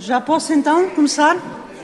Já posso então começar?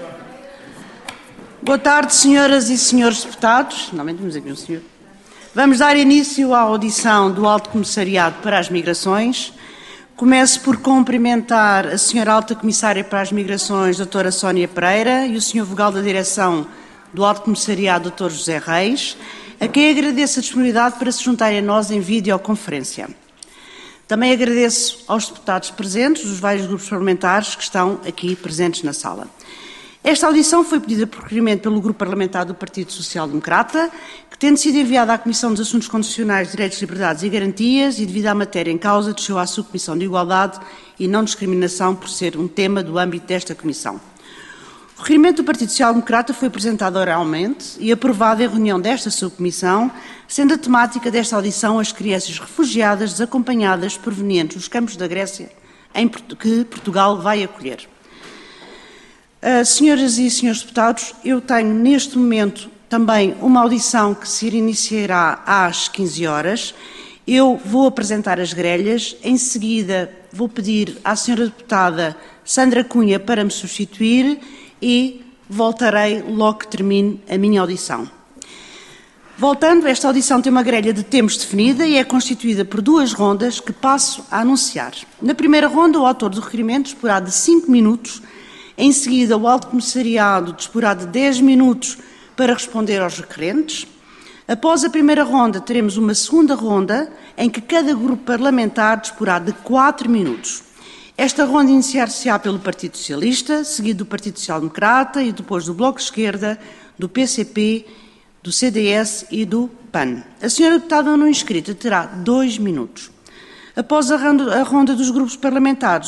Boa tarde, senhoras e senhores deputados. Finalmente temos aqui um senhor. Vamos dar início à audição do Alto Comissariado para as Migrações. Começo por cumprimentar a senhora Alta Comissária para as Migrações, doutora Sónia Pereira, e o senhor Vogal da Direção do Alto Comissariado, doutor José Reis, a quem agradeço a disponibilidade para se juntarem a nós em videoconferência. Também agradeço aos deputados presentes, dos vários grupos parlamentares que estão aqui presentes na sala. Esta audição foi pedida por requerimento pelo Grupo Parlamentar do Partido Social Democrata, que, tendo sido enviada à Comissão dos Assuntos Constitucionais, Direitos, Liberdades e Garantias e devido à matéria em causa, desceu à Subcomissão de Igualdade e Não Discriminação por ser um tema do âmbito desta Comissão. O requerimento do Partido Social Democrata foi apresentado oralmente e aprovado em reunião desta subcomissão, sendo a temática desta audição as crianças refugiadas desacompanhadas provenientes dos campos da Grécia que Portugal vai acolher. Senhoras e senhores deputados, eu tenho neste momento também uma audição que se iniciará às 15 horas. Eu vou apresentar as grelhas, em seguida vou pedir à senhora deputada Sandra Cunha para me substituir e voltarei logo que termine a minha audição. Voltando, esta audição tem uma grelha de tempos definida e é constituída por duas rondas que passo a anunciar. Na primeira ronda, o autor do requerimento disporá de 5 minutos, em seguida o Alto Comissariado disporá de 10 minutos para responder aos requerentes. Após a primeira ronda, teremos uma segunda ronda, em que cada grupo parlamentar disporá de 4 minutos. Esta ronda iniciar-se-á pelo Partido Socialista, seguido do Partido Social Democrata e depois do Bloco de Esquerda, do PCP, do CDS e do PAN. A senhora deputada não inscrita terá 2 minutos. Após a ronda dos grupos parlamentares,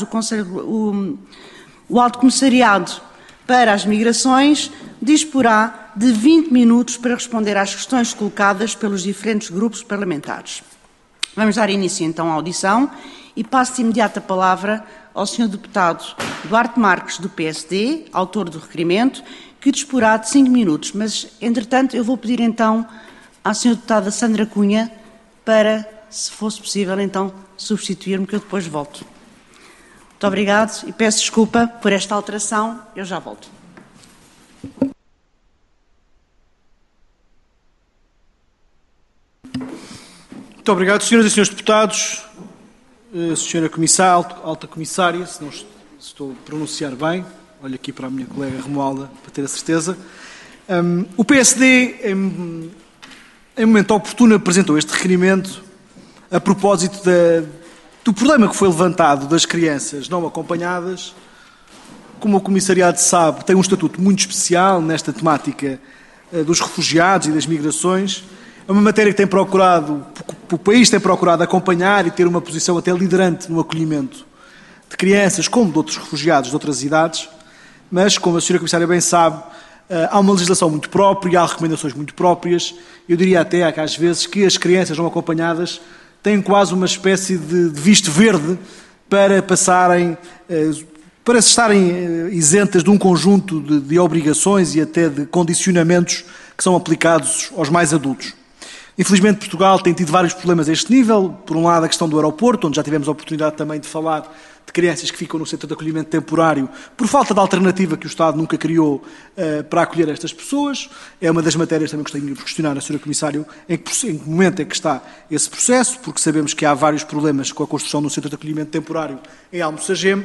o Alto Comissariado para as Migrações disporá de 20 minutos para responder às questões colocadas pelos diferentes grupos parlamentares. Vamos dar início então à audição e passo de imediato a palavra ao Sr. Deputado Duarte Marques, do PSD, autor do requerimento, que disporá de 5 minutos. Mas, entretanto, eu vou pedir então à Sra. Deputada Sandra Cunha para, se fosse possível, então, substituir-me, que eu depois volto. Muito obrigado e peço desculpa por esta alteração. Eu já volto. Muito obrigado, senhoras e senhores deputados. Senhora Comissária, Alta Comissária, se não estou a pronunciar bem, olho aqui para a minha colega Romualda para ter a certeza. O PSD, em momento oportuno, apresentou este requerimento a propósito do problema que foi levantado das crianças não acompanhadas. Como o Comissariado sabe, tem um estatuto muito especial nesta temática dos refugiados e das migrações. É uma matéria que o país tem procurado acompanhar e ter uma posição até liderante no acolhimento de crianças, como de outros refugiados de outras idades, mas, como a senhora Comissária bem sabe, há uma legislação muito própria, há recomendações muito próprias. Eu diria até, às vezes, que as crianças não acompanhadas têm quase uma espécie de visto verde para passarem, para estarem isentas de um conjunto de obrigações e até de condicionamentos que são aplicados aos mais adultos. Infelizmente, Portugal tem tido vários problemas a este nível. Por um lado, a questão do aeroporto, onde já tivemos a oportunidade também de falar de crianças que ficam no centro de acolhimento temporário por falta de alternativa que o Estado nunca criou para acolher estas pessoas. É uma das matérias também que gostaria de questionar a Sra. Comissário em que momento é que está esse processo, porque sabemos que há vários problemas com a construção do centro de acolhimento temporário em Almoçagem.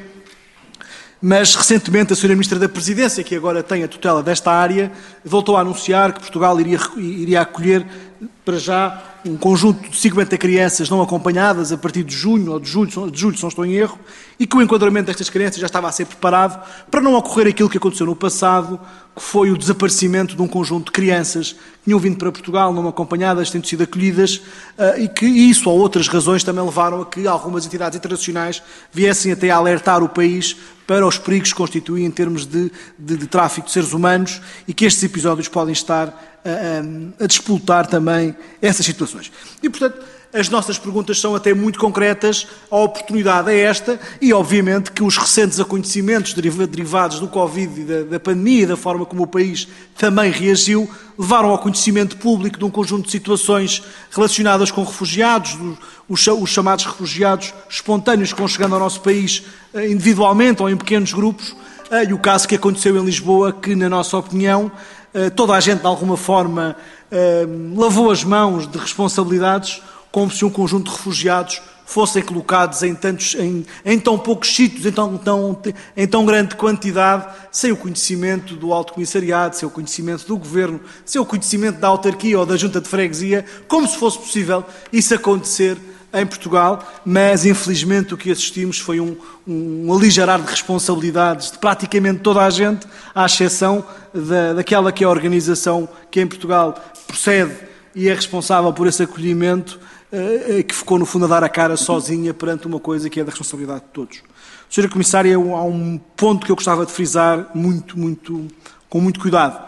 Mas, recentemente, a Sra. Ministra da Presidência, que agora tem a tutela desta área, voltou a anunciar que Portugal iria acolher, para já, um conjunto de 50 crianças não acompanhadas a partir de junho ou de julho, se não estou em erro, e que o enquadramento destas crianças já estava a ser preparado para não ocorrer aquilo que aconteceu no passado, que foi o desaparecimento de um conjunto de crianças que tinham vindo para Portugal não acompanhadas, tendo sido acolhidas, e que isso ou outras razões também levaram a que algumas entidades internacionais viessem até a alertar o país para os perigos que constituem em termos de tráfico de seres humanos e que estes episódios podem estar a despoltar também essas situações. E, portanto, as nossas perguntas são até muito concretas. A oportunidade é esta e, obviamente, que os recentes acontecimentos derivados do Covid e da pandemia e da forma como o país também reagiu, levaram ao conhecimento público de um conjunto de situações relacionadas com refugiados, os chamados refugiados espontâneos que vão chegando ao nosso país individualmente ou em pequenos grupos, e o caso que aconteceu em Lisboa, que, na nossa opinião, toda a gente, de alguma forma, lavou as mãos de responsabilidades, como se um conjunto de refugiados fossem colocados em tão poucos sítios, em tão grande quantidade, sem o conhecimento do Alto Comissariado, sem o conhecimento do Governo, sem o conhecimento da autarquia ou da Junta de Freguesia, como se fosse possível isso acontecer em Portugal, mas infelizmente o que assistimos foi um aligerar de responsabilidades de praticamente toda a gente, à exceção daquela que é a organização que em Portugal procede e é responsável por esse acolhimento, que ficou no fundo a dar a cara sozinha perante uma coisa que é da responsabilidade de todos. Sra. Comissária, há um ponto que eu gostava de frisar com muito cuidado.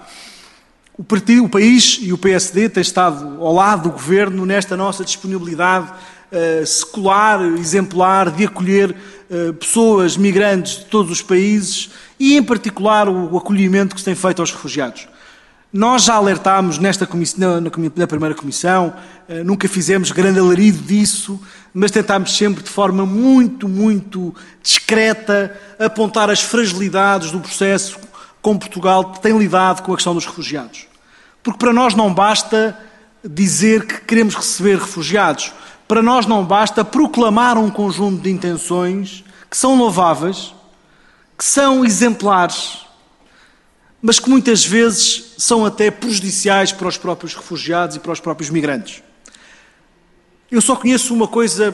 O país e o PSD têm estado ao lado do Governo nesta nossa disponibilidade secular, exemplar, de acolher pessoas migrantes de todos os países e, em particular, o acolhimento que se tem feito aos refugiados. Nós já alertámos na primeira comissão, nunca fizemos grande alarido disso, mas tentámos sempre de forma muito discreta apontar as fragilidades do processo com Portugal que tem lidado com a questão dos refugiados. Porque para nós não basta dizer que queremos receber refugiados, para nós não basta proclamar um conjunto de intenções que são louváveis, que são exemplares, mas que muitas vezes são até prejudiciais para os próprios refugiados e para os próprios migrantes. Eu só conheço uma coisa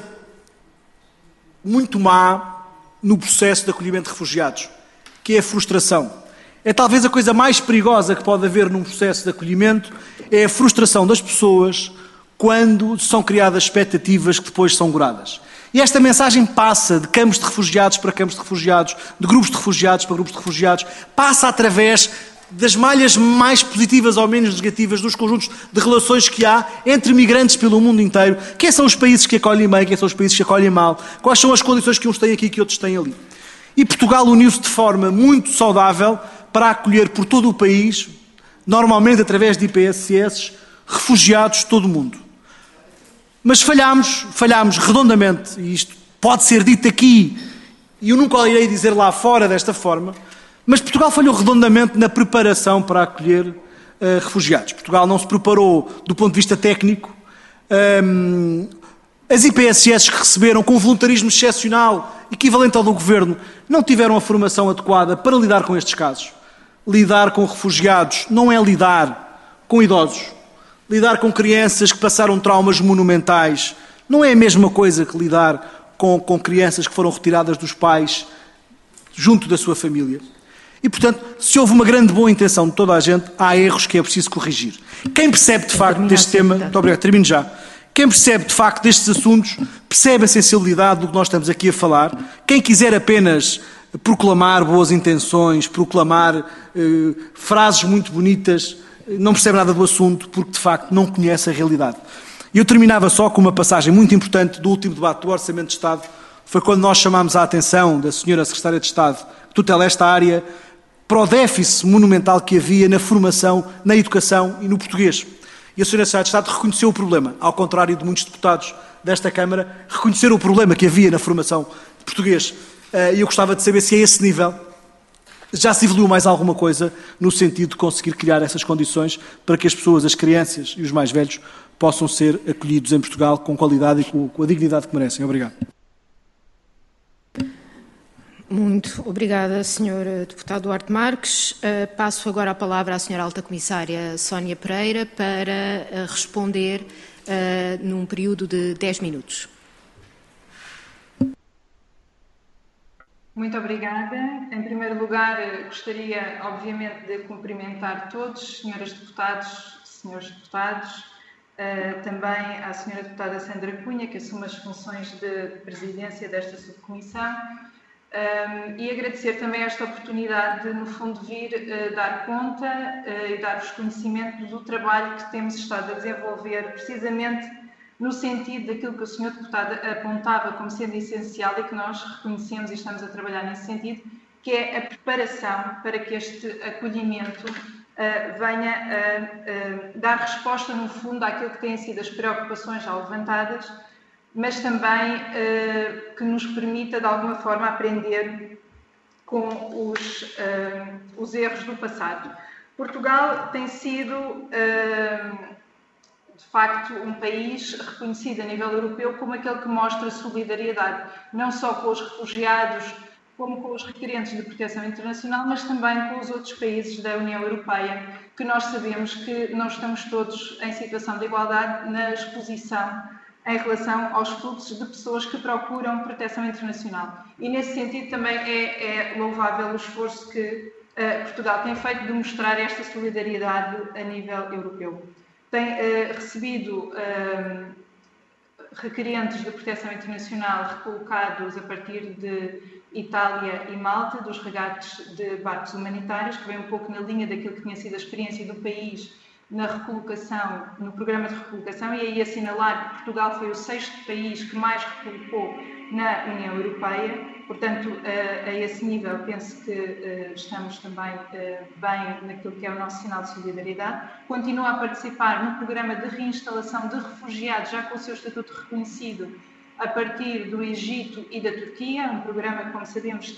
muito má no processo de acolhimento de refugiados, que é a frustração. É talvez a coisa mais perigosa que pode haver num processo de acolhimento, é a frustração das pessoas quando são criadas expectativas que depois são goradas. E esta mensagem passa de campos de refugiados para campos de refugiados, de grupos de refugiados para grupos de refugiados, passa através das malhas mais positivas ou menos negativas dos conjuntos de relações que há entre migrantes pelo mundo inteiro. Quem são os países que acolhem bem, quem são os países que acolhem mal, quais são as condições que uns têm aqui e que outros têm ali. E Portugal uniu-se de forma muito saudável para acolher por todo o país, normalmente através de IPSS, refugiados de todo o mundo. Mas falhámos redondamente, e isto pode ser dito aqui, e eu nunca o irei dizer lá fora desta forma, mas Portugal falhou redondamente na preparação para acolher refugiados. Portugal não se preparou do ponto de vista técnico. As IPSS que receberam com voluntarismo excepcional, equivalente ao do Governo, não tiveram a formação adequada para lidar com estes casos. Lidar com refugiados não é lidar com idosos. Lidar com crianças que passaram traumas monumentais não é a mesma coisa que lidar com crianças que foram retiradas dos pais junto da sua família. E, portanto, se houve uma grande boa intenção de toda a gente, há erros que é preciso corrigir. Quem percebe, de facto, deste tema... Muito obrigado, termino já. Quem percebe, de facto, destes assuntos, percebe a sensibilidade do que nós estamos aqui a falar. Quem quiser apenas proclamar boas intenções, proclamar frases muito bonitas, não percebe nada do assunto, porque, de facto, não conhece a realidade. E eu terminava só com uma passagem muito importante do último debate do Orçamento de Estado. Foi quando nós chamámos a atenção da senhora Secretária de Estado, que tutela esta área, para o déficit monumental que havia na formação, na educação e no português. E a senhora Secretária de Estado reconheceu o problema, ao contrário de muitos deputados desta Câmara, reconheceram o problema que havia na formação de português. E eu gostava de saber se a esse nível já se evoluiu mais alguma coisa no sentido de conseguir criar essas condições para que as pessoas, as crianças e os mais velhos possam ser acolhidos em Portugal com qualidade e com a dignidade que merecem. Obrigado. Muito obrigada, Sr. Deputado Duarte Marques. Passo agora a palavra à Sra. Alta Comissária Sónia Pereira para responder num período de 10 minutos. Muito obrigada. Em primeiro lugar, gostaria, obviamente, de cumprimentar todos, senhoras deputados, senhores deputados, também à senhora deputada Sandra Cunha, que assume as funções de presidência desta subcomissão, e agradecer também esta oportunidade de, no fundo, vir dar conta e dar-vos conhecimento do trabalho que temos estado a desenvolver, precisamente no sentido daquilo que o Sr. Deputado apontava como sendo essencial e que nós reconhecemos e estamos a trabalhar nesse sentido, que é a preparação para que este acolhimento venha a dar resposta, no fundo, àquilo que têm sido as preocupações já levantadas, mas também que nos permita, de alguma forma, aprender com os erros do passado. Portugal tem sido, de facto, um país reconhecido a nível europeu como aquele que mostra solidariedade, não só com os refugiados, como com os requerentes de proteção internacional, mas também com os outros países da União Europeia, que nós sabemos que não estamos todos em situação de igualdade na exposição em relação aos fluxos de pessoas que procuram proteção internacional. E, nesse sentido, também é louvável o esforço que Portugal tem feito de mostrar esta solidariedade a nível europeu. Tem recebido requerentes de proteção internacional recolocados a partir de Itália e Malta, dos regates de barcos humanitários, que vem um pouco na linha daquilo que tinha sido a experiência do país na recolocação, no programa de recolocação, e aí assinalar que Portugal foi o 6º país que mais recolocou na União Europeia. Portanto, a esse nível, penso que estamos também bem naquilo que é o nosso sinal de solidariedade. Continua a participar no programa de reinstalação de refugiados, já com o seu estatuto reconhecido, a partir do Egito e da Turquia, um programa que, como sabemos,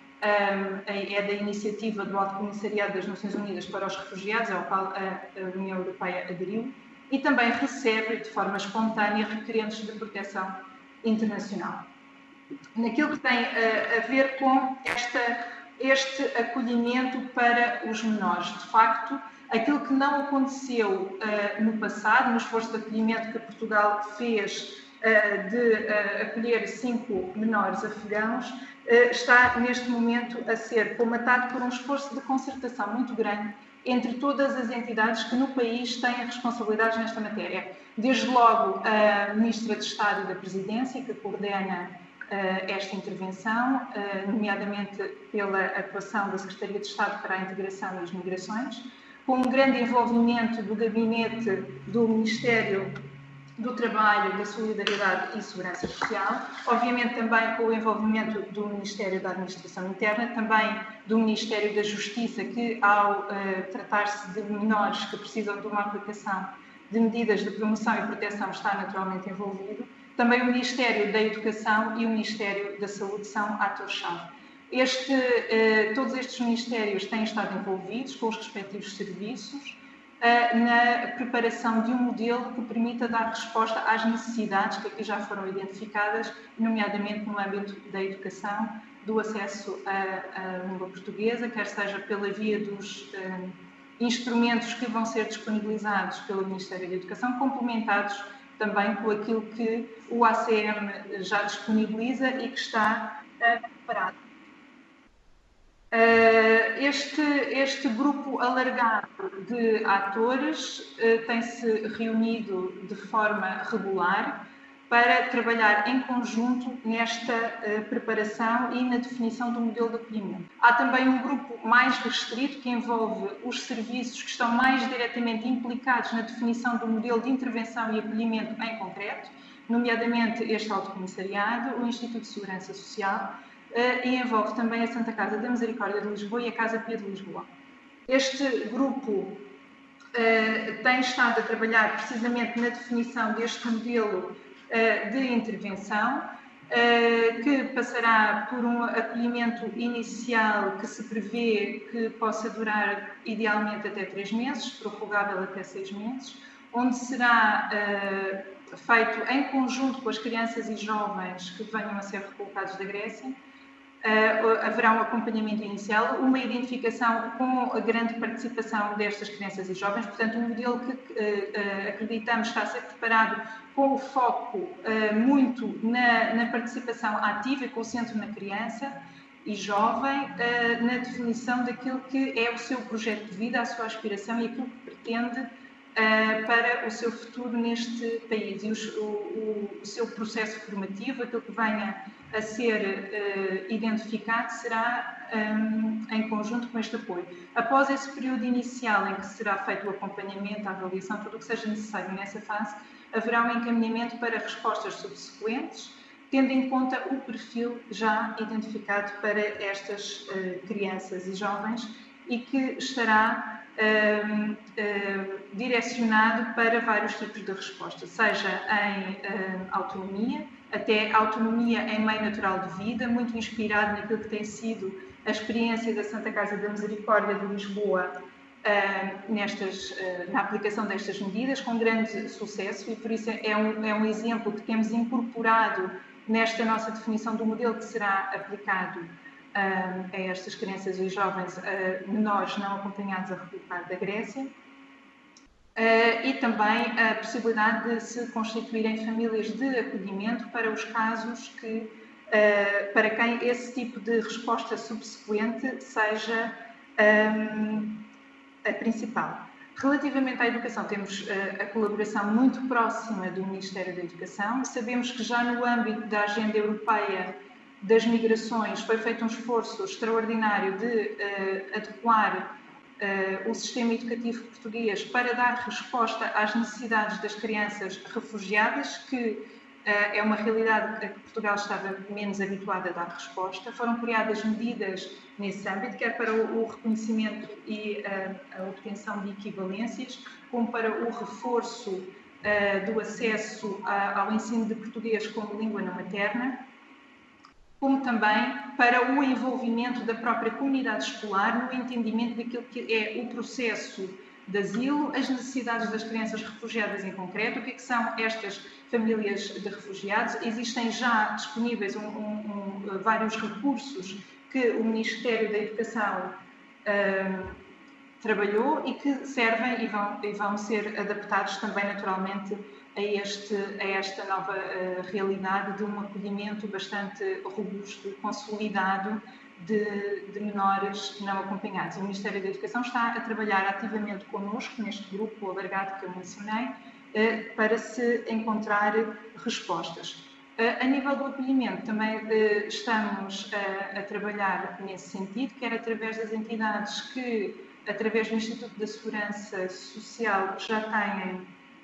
é da iniciativa do Alto Comissariado das Nações Unidas para os Refugiados, ao qual a União Europeia aderiu, e também recebe, de forma espontânea, requerentes de proteção internacional. Naquilo que tem a ver com este acolhimento para os menores. De facto, aquilo que não aconteceu no passado, no esforço de acolhimento que Portugal fez de acolher 5 menores afegãos, está neste momento a ser colmatado por um esforço de concertação muito grande entre todas as entidades que no país têm responsabilidades nesta matéria. Desde logo a Ministra de Estado e da Presidência, que coordena esta intervenção, nomeadamente pela atuação da Secretaria de Estado para a Integração e as Migrações, com um grande envolvimento do Gabinete do Ministério do Trabalho, da Solidariedade e Segurança Social, obviamente também com o envolvimento do Ministério da Administração Interna, também do Ministério da Justiça, que ao tratar-se de menores que precisam de uma aplicação de medidas de promoção e proteção está naturalmente envolvido. Também o Ministério da Educação e o Ministério da Saúde são atores-chave. Todos estes ministérios têm estado envolvidos com os respectivos serviços na preparação de um modelo que permita dar resposta às necessidades que aqui já foram identificadas, nomeadamente no âmbito da educação, do acesso à língua portuguesa, quer seja pela via dos instrumentos que vão ser disponibilizados pelo Ministério da Educação, complementados também com aquilo que o ACM já disponibiliza e que está preparado. Este grupo alargado de atores tem-se reunido de forma regular para trabalhar em conjunto nesta preparação e na definição do modelo de acolhimento. Há também um grupo mais restrito que envolve os serviços que estão mais diretamente implicados na definição do modelo de intervenção e acolhimento em concreto, nomeadamente este Alto Comissariado, o Instituto de Segurança Social, e envolve também a Santa Casa da Misericórdia de Lisboa e a Casa Pia de Lisboa. Este grupo tem estado a trabalhar precisamente na definição deste modelo de intervenção, que passará por um acolhimento inicial que se prevê que possa durar idealmente até 3 meses, prorrogável até 6 meses, onde será feito em conjunto com as crianças e jovens que venham a ser recolocados da Grécia. Haverá um acompanhamento inicial, uma identificação com a grande participação destas crianças e jovens, portanto um modelo que acreditamos está a ser preparado com o foco muito na participação ativa e com o centro na criança e jovem, na definição daquilo que é o seu projeto de vida, a sua aspiração e aquilo que pretende para o seu futuro neste país e o seu processo formativo, aquilo que venha a ser identificado será em conjunto com este apoio. Após esse período inicial em que será feito o acompanhamento, a avaliação, tudo o que seja necessário nessa fase, haverá um encaminhamento para respostas subsequentes, tendo em conta o perfil já identificado para estas crianças e jovens e que estará direcionado para vários tipos de resposta, seja em autonomia, até autonomia em meio natural de vida, muito inspirado naquilo que tem sido a experiência da Santa Casa da Misericórdia de Lisboa na aplicação destas medidas, com grande sucesso, e por isso é um exemplo que temos incorporado nesta nossa definição do modelo que será aplicado a estas crianças e jovens menores não acompanhados a República da Grécia. E também a possibilidade de se constituírem famílias de acolhimento para os casos para quem esse tipo de resposta subsequente seja a principal. Relativamente à educação, temos a colaboração muito próxima do Ministério da Educação. Sabemos que já no âmbito da Agenda Europeia das Migrações foi feito um esforço extraordinário de adequar o sistema educativo português para dar resposta às necessidades das crianças refugiadas, que é uma realidade a que Portugal estava menos habituado a dar resposta. Foram criadas medidas nesse âmbito, quer para o reconhecimento e a obtenção de equivalências, como para o reforço do acesso ao ensino de português como língua não materna, como também para o envolvimento da própria comunidade escolar no entendimento daquilo que é o processo de asilo, as necessidades das crianças refugiadas em concreto, o que são estas famílias de refugiados. Existem já disponíveis vários recursos que o Ministério da Educação trabalhou e que servem e vão ser adaptados também naturalmente a esta nova realidade de um acolhimento bastante robusto, consolidado de menores não acompanhados. O Ministério da Educação está a trabalhar ativamente connosco, neste grupo alargado que eu mencionei, para se encontrar respostas. A nível do acolhimento, também estamos a trabalhar nesse sentido, quer através das entidades que, através do Instituto da Segurança Social, já têm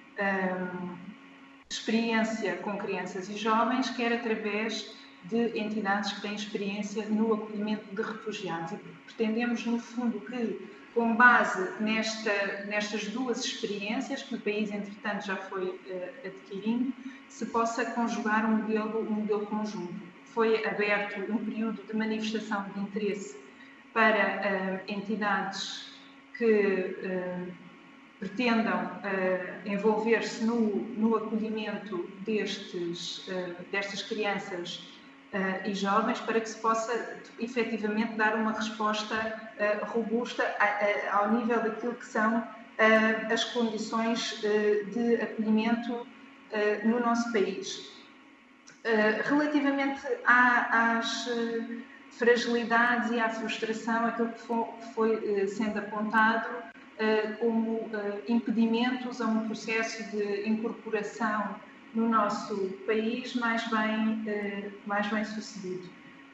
experiência com crianças e jovens, quer através de entidades que têm experiência no acolhimento de refugiados. E pretendemos, no fundo, que, com base nestas duas experiências, que o país, entretanto, já foi adquirindo, se possa conjugar um modelo conjunto. Foi aberto um período de manifestação de interesse para entidades que pretendam envolver-se no acolhimento destas crianças e jovens, para que se possa efetivamente dar uma resposta robusta ao nível daquilo que são as condições de acolhimento no nosso país. Relativamente às fragilidades e à frustração, aquilo que foi sendo apontado como impedimentos a um processo de incorporação no nosso país mais bem sucedido.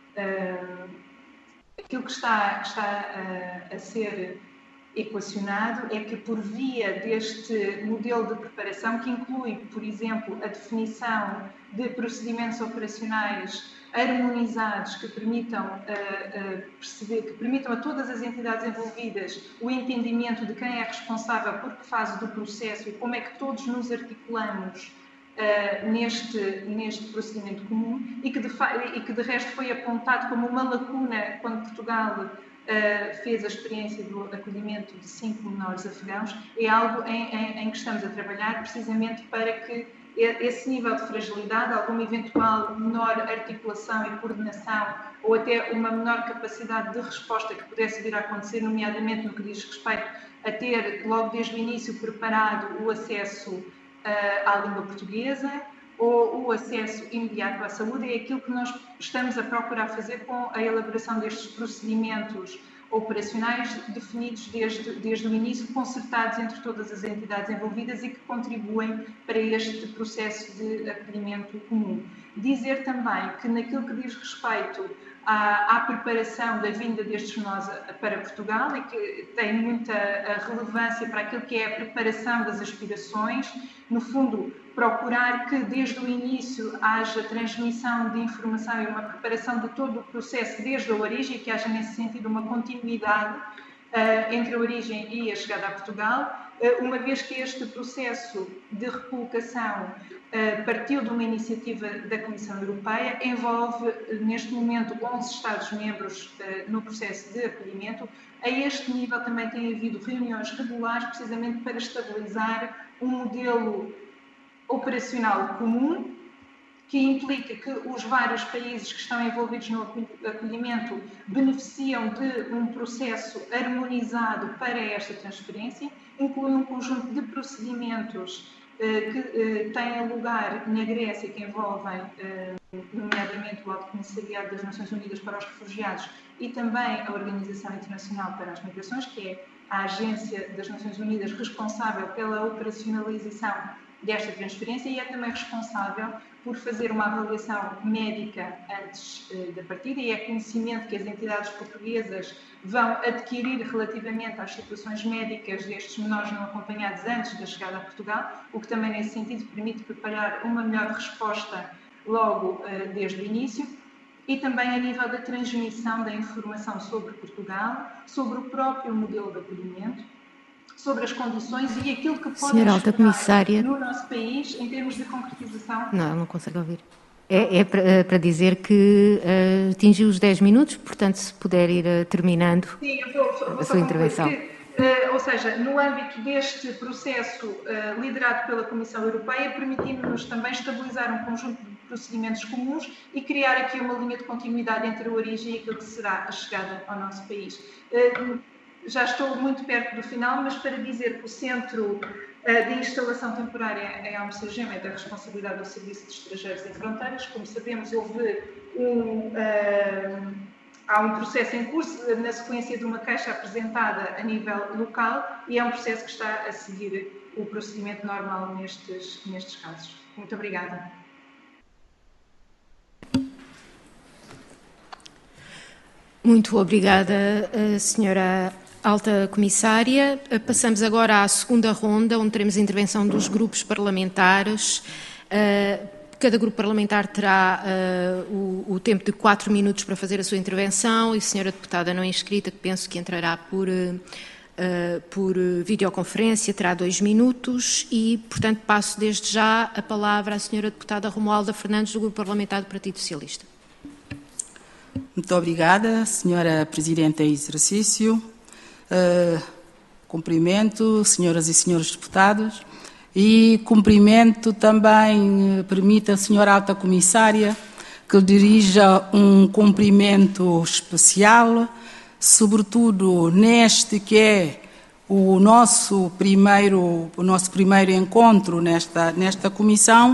Aquilo que está a ser equacionado é que, por via deste modelo de preparação, que inclui, por exemplo, a definição de procedimentos operacionais harmonizados que permitam perceber, que permitam a todas as entidades envolvidas o entendimento de quem é responsável por que fase do processo e como é que todos nos articulamos neste procedimento comum, e que de resto foi apontado como uma lacuna quando Portugal fez a experiência do acolhimento de 5 menores afegãos. É algo em que estamos a trabalhar precisamente para que esse nível de fragilidade, alguma eventual menor articulação e coordenação, ou até uma menor capacidade de resposta que pudesse vir a acontecer, nomeadamente no que diz respeito a ter, logo desde o início, preparado o acesso à língua portuguesa ou o acesso imediato à saúde, é aquilo que nós estamos a procurar fazer com a elaboração destes procedimentos operacionais definidos desde o início, concertados entre todas as entidades envolvidas e que contribuem para este processo de acolhimento comum. Dizer também que, naquilo que diz respeito à preparação da vinda destes menores para Portugal, e que tem muita relevância para aquilo que é a preparação das aspirações, no fundo, procurar que desde o início haja transmissão de informação e uma preparação de todo o processo desde a origem, que haja nesse sentido uma continuidade entre a origem e a chegada a Portugal, uma vez que este processo de recolocação partiu de uma iniciativa da Comissão Europeia, envolve neste momento 11 Estados-membros no processo de acolhimento. A este nível também tem havido reuniões regulares, precisamente para estabilizar um modelo operacional comum, que implica que os vários países que estão envolvidos no acolhimento beneficiam de um processo harmonizado para esta transferência, inclui um conjunto de procedimentos que têm lugar na Grécia, que envolvem, nomeadamente, o Alto Comissariado das Nações Unidas para os Refugiados e também a Organização Internacional para as Migrações, que é a agência das Nações Unidas responsável pela operacionalização desta transferência e é também responsável por fazer uma avaliação médica antes da partida, e é conhecimento que as entidades portuguesas vão adquirir relativamente às situações médicas destes menores não acompanhados antes da chegada a Portugal, o que também nesse sentido permite preparar uma melhor resposta logo desde o início, e também a nível da transmissão da informação sobre Portugal, sobre o próprio modelo de acolhimento, sobre as condições e aquilo que pode Comissária no nosso país em termos de concretização. Não, não consegue ouvir. É para dizer que atingiu os 10 minutos, portanto, se puder ir terminando. Sim, eu vou a sua intervenção. Ou seja, no âmbito deste processo liderado pela Comissão Europeia, permitindo-nos também estabilizar um conjunto de procedimentos comuns e criar aqui uma linha de continuidade entre a origem e aquilo que será a chegada ao nosso país. Já estou muito perto do final, mas para dizer que o Centro de Instalação Temporária em Almocegem é da responsabilidade do Serviço de Estrangeiros e Fronteiras. Como sabemos, há um processo em curso na sequência de uma queixa apresentada a nível local e é um processo que está a seguir o procedimento normal nestes casos. Muito obrigada. Muito obrigada, Senhora Alta Comissária. Passamos agora à segunda ronda, onde teremos a intervenção dos grupos parlamentares. Cada grupo parlamentar terá o tempo de 4 minutos para fazer a sua intervenção e a senhora deputada não inscrita, que penso que entrará por videoconferência, terá 2 minutos e, portanto, passo desde já a palavra à senhora deputada Romualda Fernandes, do Grupo Parlamentar do Partido Socialista. Muito obrigada, senhora Presidente em exercício. Cumprimento, senhoras e senhores deputados, e cumprimento também, permita a senhora Alta Comissária que lhe dirija um cumprimento especial, sobretudo neste que é o nosso primeiro encontro nesta comissão.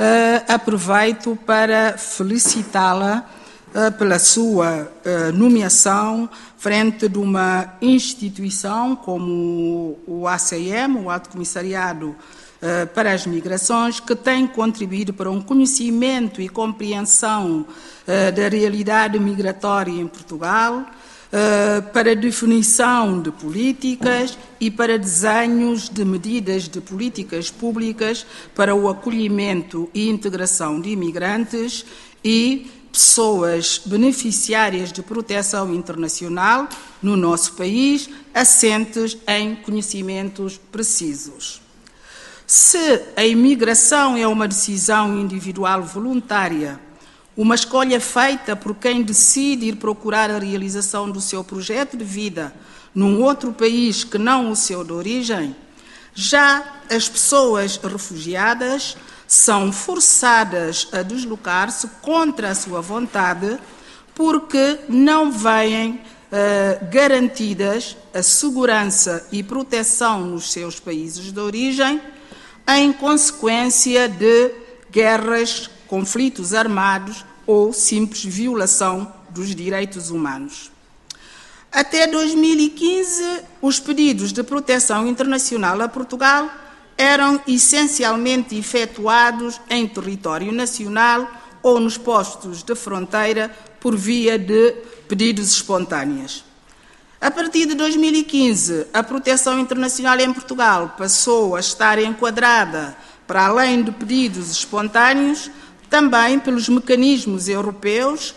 Aproveito para felicitá-la pela sua nomeação frente de uma instituição como o ACM, o Alto Comissariado para as Migrações, que tem contribuído para um conhecimento e compreensão da realidade migratória em Portugal, para a definição de políticas e para desenhos de medidas de políticas públicas para o acolhimento e integração de imigrantes e pessoas beneficiárias de proteção internacional no nosso país, assentes em conhecimentos precisos. Se a imigração é uma decisão individual voluntária, uma escolha feita por quem decide ir procurar a realização do seu projeto de vida num outro país que não o seu de origem, já as pessoas refugiadas são forçadas a deslocar-se contra a sua vontade porque não veem garantidas a segurança e proteção nos seus países de origem em consequência de guerras, conflitos armados ou simples violação dos direitos humanos. Até 2015, os pedidos de proteção internacional a Portugal eram essencialmente efetuados em território nacional ou nos postos de fronteira por via de pedidos espontâneos. A partir de 2015, a proteção internacional em Portugal passou a estar enquadrada, para além de pedidos espontâneos, também pelos mecanismos europeus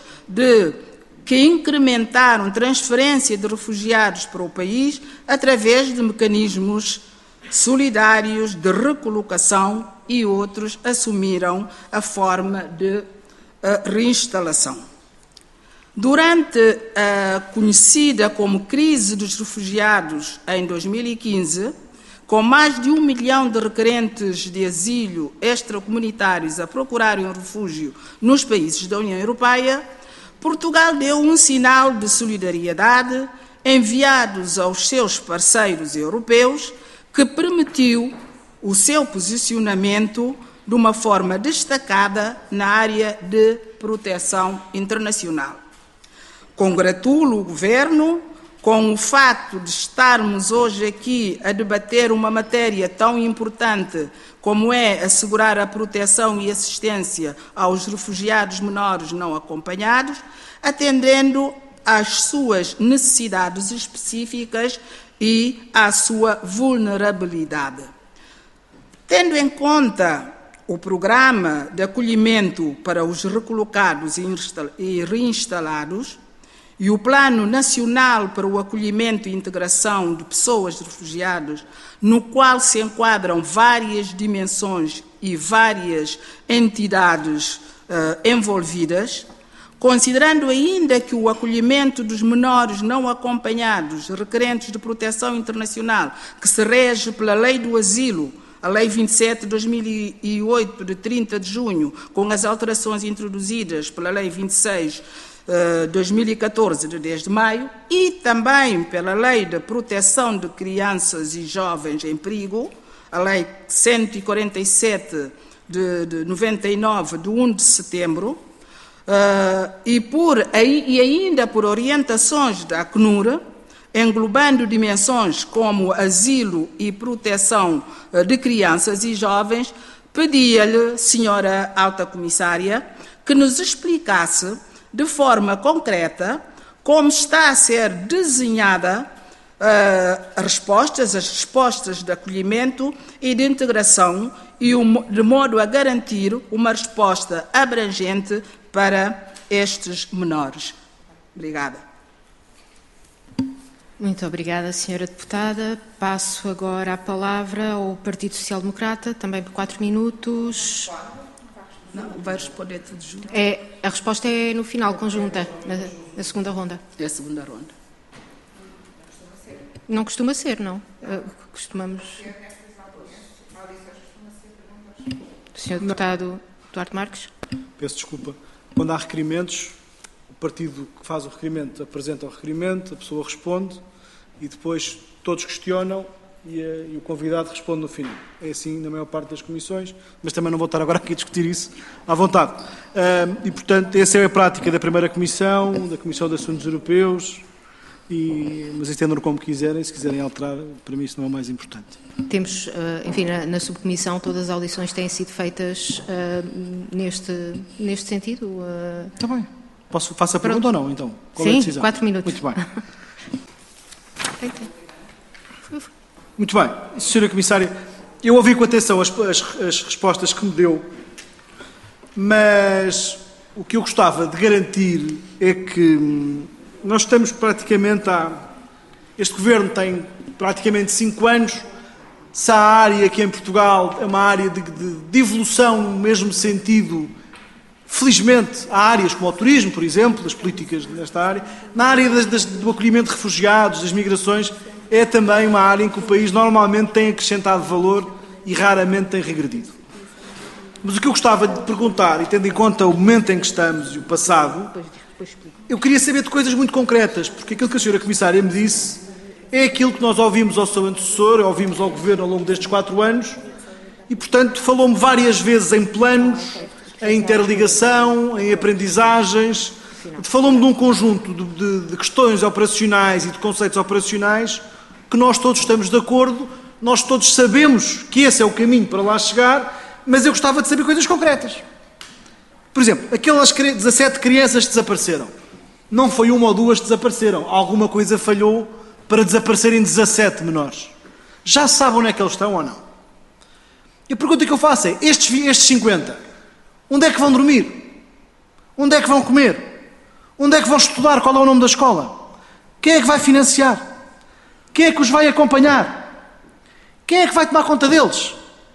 que incrementaram transferência de refugiados para o país através de mecanismos solidários de recolocação e outros assumiram a forma de reinstalação. Durante a conhecida como crise dos refugiados em 2015, com mais de 1 milhão de requerentes de asilo extracomunitários a procurarem um refúgio nos países da União Europeia, Portugal deu um sinal de solidariedade enviados aos seus parceiros europeus que permitiu o seu posicionamento de uma forma destacada na área de proteção internacional. Congratulo o Governo com o fato de estarmos hoje aqui a debater uma matéria tão importante como é assegurar a proteção e assistência aos refugiados menores não acompanhados, atendendo às suas necessidades específicas e à sua vulnerabilidade. Tendo em conta o programa de acolhimento para os recolocados e reinstalados e o Plano Nacional para o Acolhimento e Integração de Pessoas Refugiadas, no qual se enquadram várias dimensões e várias entidades envolvidas, considerando ainda que o acolhimento dos menores não acompanhados requerentes de proteção internacional, que se rege pela Lei do Asilo, a Lei 27 de 2008, de 30 de junho, com as alterações introduzidas pela Lei 26 de 2014, de 10 de maio, e também pela Lei de Proteção de Crianças e Jovens em Perigo, a Lei 147 de 99, de 1 de setembro, e ainda por orientações da ACNUR, englobando dimensões como asilo e proteção de crianças e jovens, pedia-lhe, senhora Alta Comissária, que nos explicasse de forma concreta como está a ser desenhada as respostas de acolhimento e de integração, e de modo a garantir uma resposta abrangente para estes menores. Obrigada. Muito obrigada, senhora deputada. Passo agora a palavra ao Partido Social Democrata, também por 4 minutos. Não, vai responder tudo junto. A resposta é no final, conjunta, na segunda ronda. É a segunda ronda. Não costuma ser, não? Costumamos... Senhor Deputado Duarte Marques. Peço desculpa. Quando há requerimentos, o partido que faz o requerimento apresenta o requerimento, a pessoa responde e depois todos questionam e o convidado responde no final. É assim na maior parte das comissões, mas também não vou estar agora aqui a discutir isso à vontade. E, portanto, essa é a prática da primeira comissão, da Comissão de Assuntos Europeus, mas entendam como quiserem. Se quiserem alterar, para mim isso não é o mais importante. Temos, enfim, na subcomissão, todas as audições têm sido feitas neste sentido. Está bem. Faço a pergunta ou não, então? Qual é a decisão? 4 minutos. Muito bem. Muito bem. Senhora Comissária, eu ouvi com atenção as respostas que me deu, mas o que eu gostava de garantir é que nós estamos praticamente este Governo tem praticamente 5 anos. Se há área que em Portugal é uma área de evolução no mesmo sentido, felizmente há áreas como o turismo, por exemplo, das políticas nesta área, na área do acolhimento de refugiados, das migrações, é também uma área em que o país normalmente tem acrescentado valor e raramente tem regredido. Mas o que eu gostava de perguntar, e tendo em conta o momento em que estamos e o passado, eu queria saber de coisas muito concretas, porque aquilo que a senhora Comissária me disse é aquilo que nós ouvimos ao seu antecessor, ouvimos ao Governo ao longo destes 4 anos, e, portanto, falou-me várias vezes em planos, em interligação, em aprendizagens, falou-me de um conjunto de questões operacionais e de conceitos operacionais que nós todos estamos de acordo, nós todos sabemos que esse é o caminho para lá chegar, mas eu gostava de saber coisas concretas. Por exemplo, aquelas 17 crianças que desapareceram. Não foi 1 ou 2 que desapareceram. Alguma coisa falhou para desaparecerem 17 menores. Já sabem onde é que eles estão ou não? E a pergunta que eu faço é, estes 50, onde é que vão dormir? Onde é que vão comer? Onde é que vão estudar? Qual é o nome da escola? Quem é que vai financiar? Quem é que os vai acompanhar? quem é que vai tomar conta deles?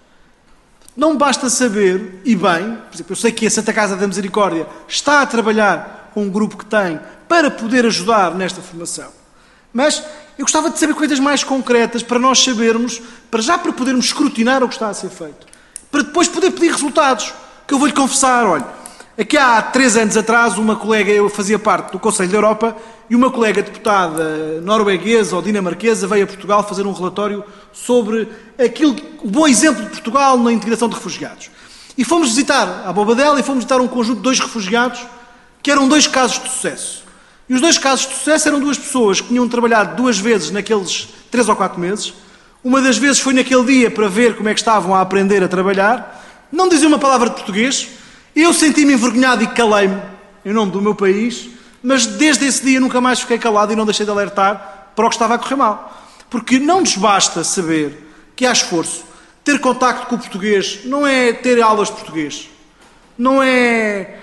Não basta saber, e bem, por exemplo, eu sei que a Santa Casa da Misericórdia está a trabalhar com um grupo que tem para poder ajudar nesta formação. Mas eu gostava de saber coisas mais concretas para nós sabermos, para podermos escrutinar o que está a ser feito. Para depois poder pedir resultados. Que eu vou-lhe confessar, olha, aqui há 3 anos atrás, uma colega, eu fazia parte do Conselho da Europa, e uma colega deputada norueguesa ou dinamarquesa veio a Portugal fazer um relatório sobre o bom exemplo de Portugal na integração de refugiados. E fomos visitar a Bobadela e fomos visitar um conjunto de 2 refugiados que eram 2 casos de sucesso. E os 2 casos de sucesso eram 2 pessoas que tinham trabalhado 2 vezes naqueles 3 ou 4 meses. Uma das vezes foi naquele dia para ver como é que estavam a aprender a trabalhar. Não diziam uma palavra de português. Eu senti-me envergonhado e calei-me em nome do meu país, mas desde esse dia nunca mais fiquei calado e não deixei de alertar para o que estava a correr mal. Porque não nos basta saber que há esforço. Ter contacto com o português não é ter aulas de português. Não é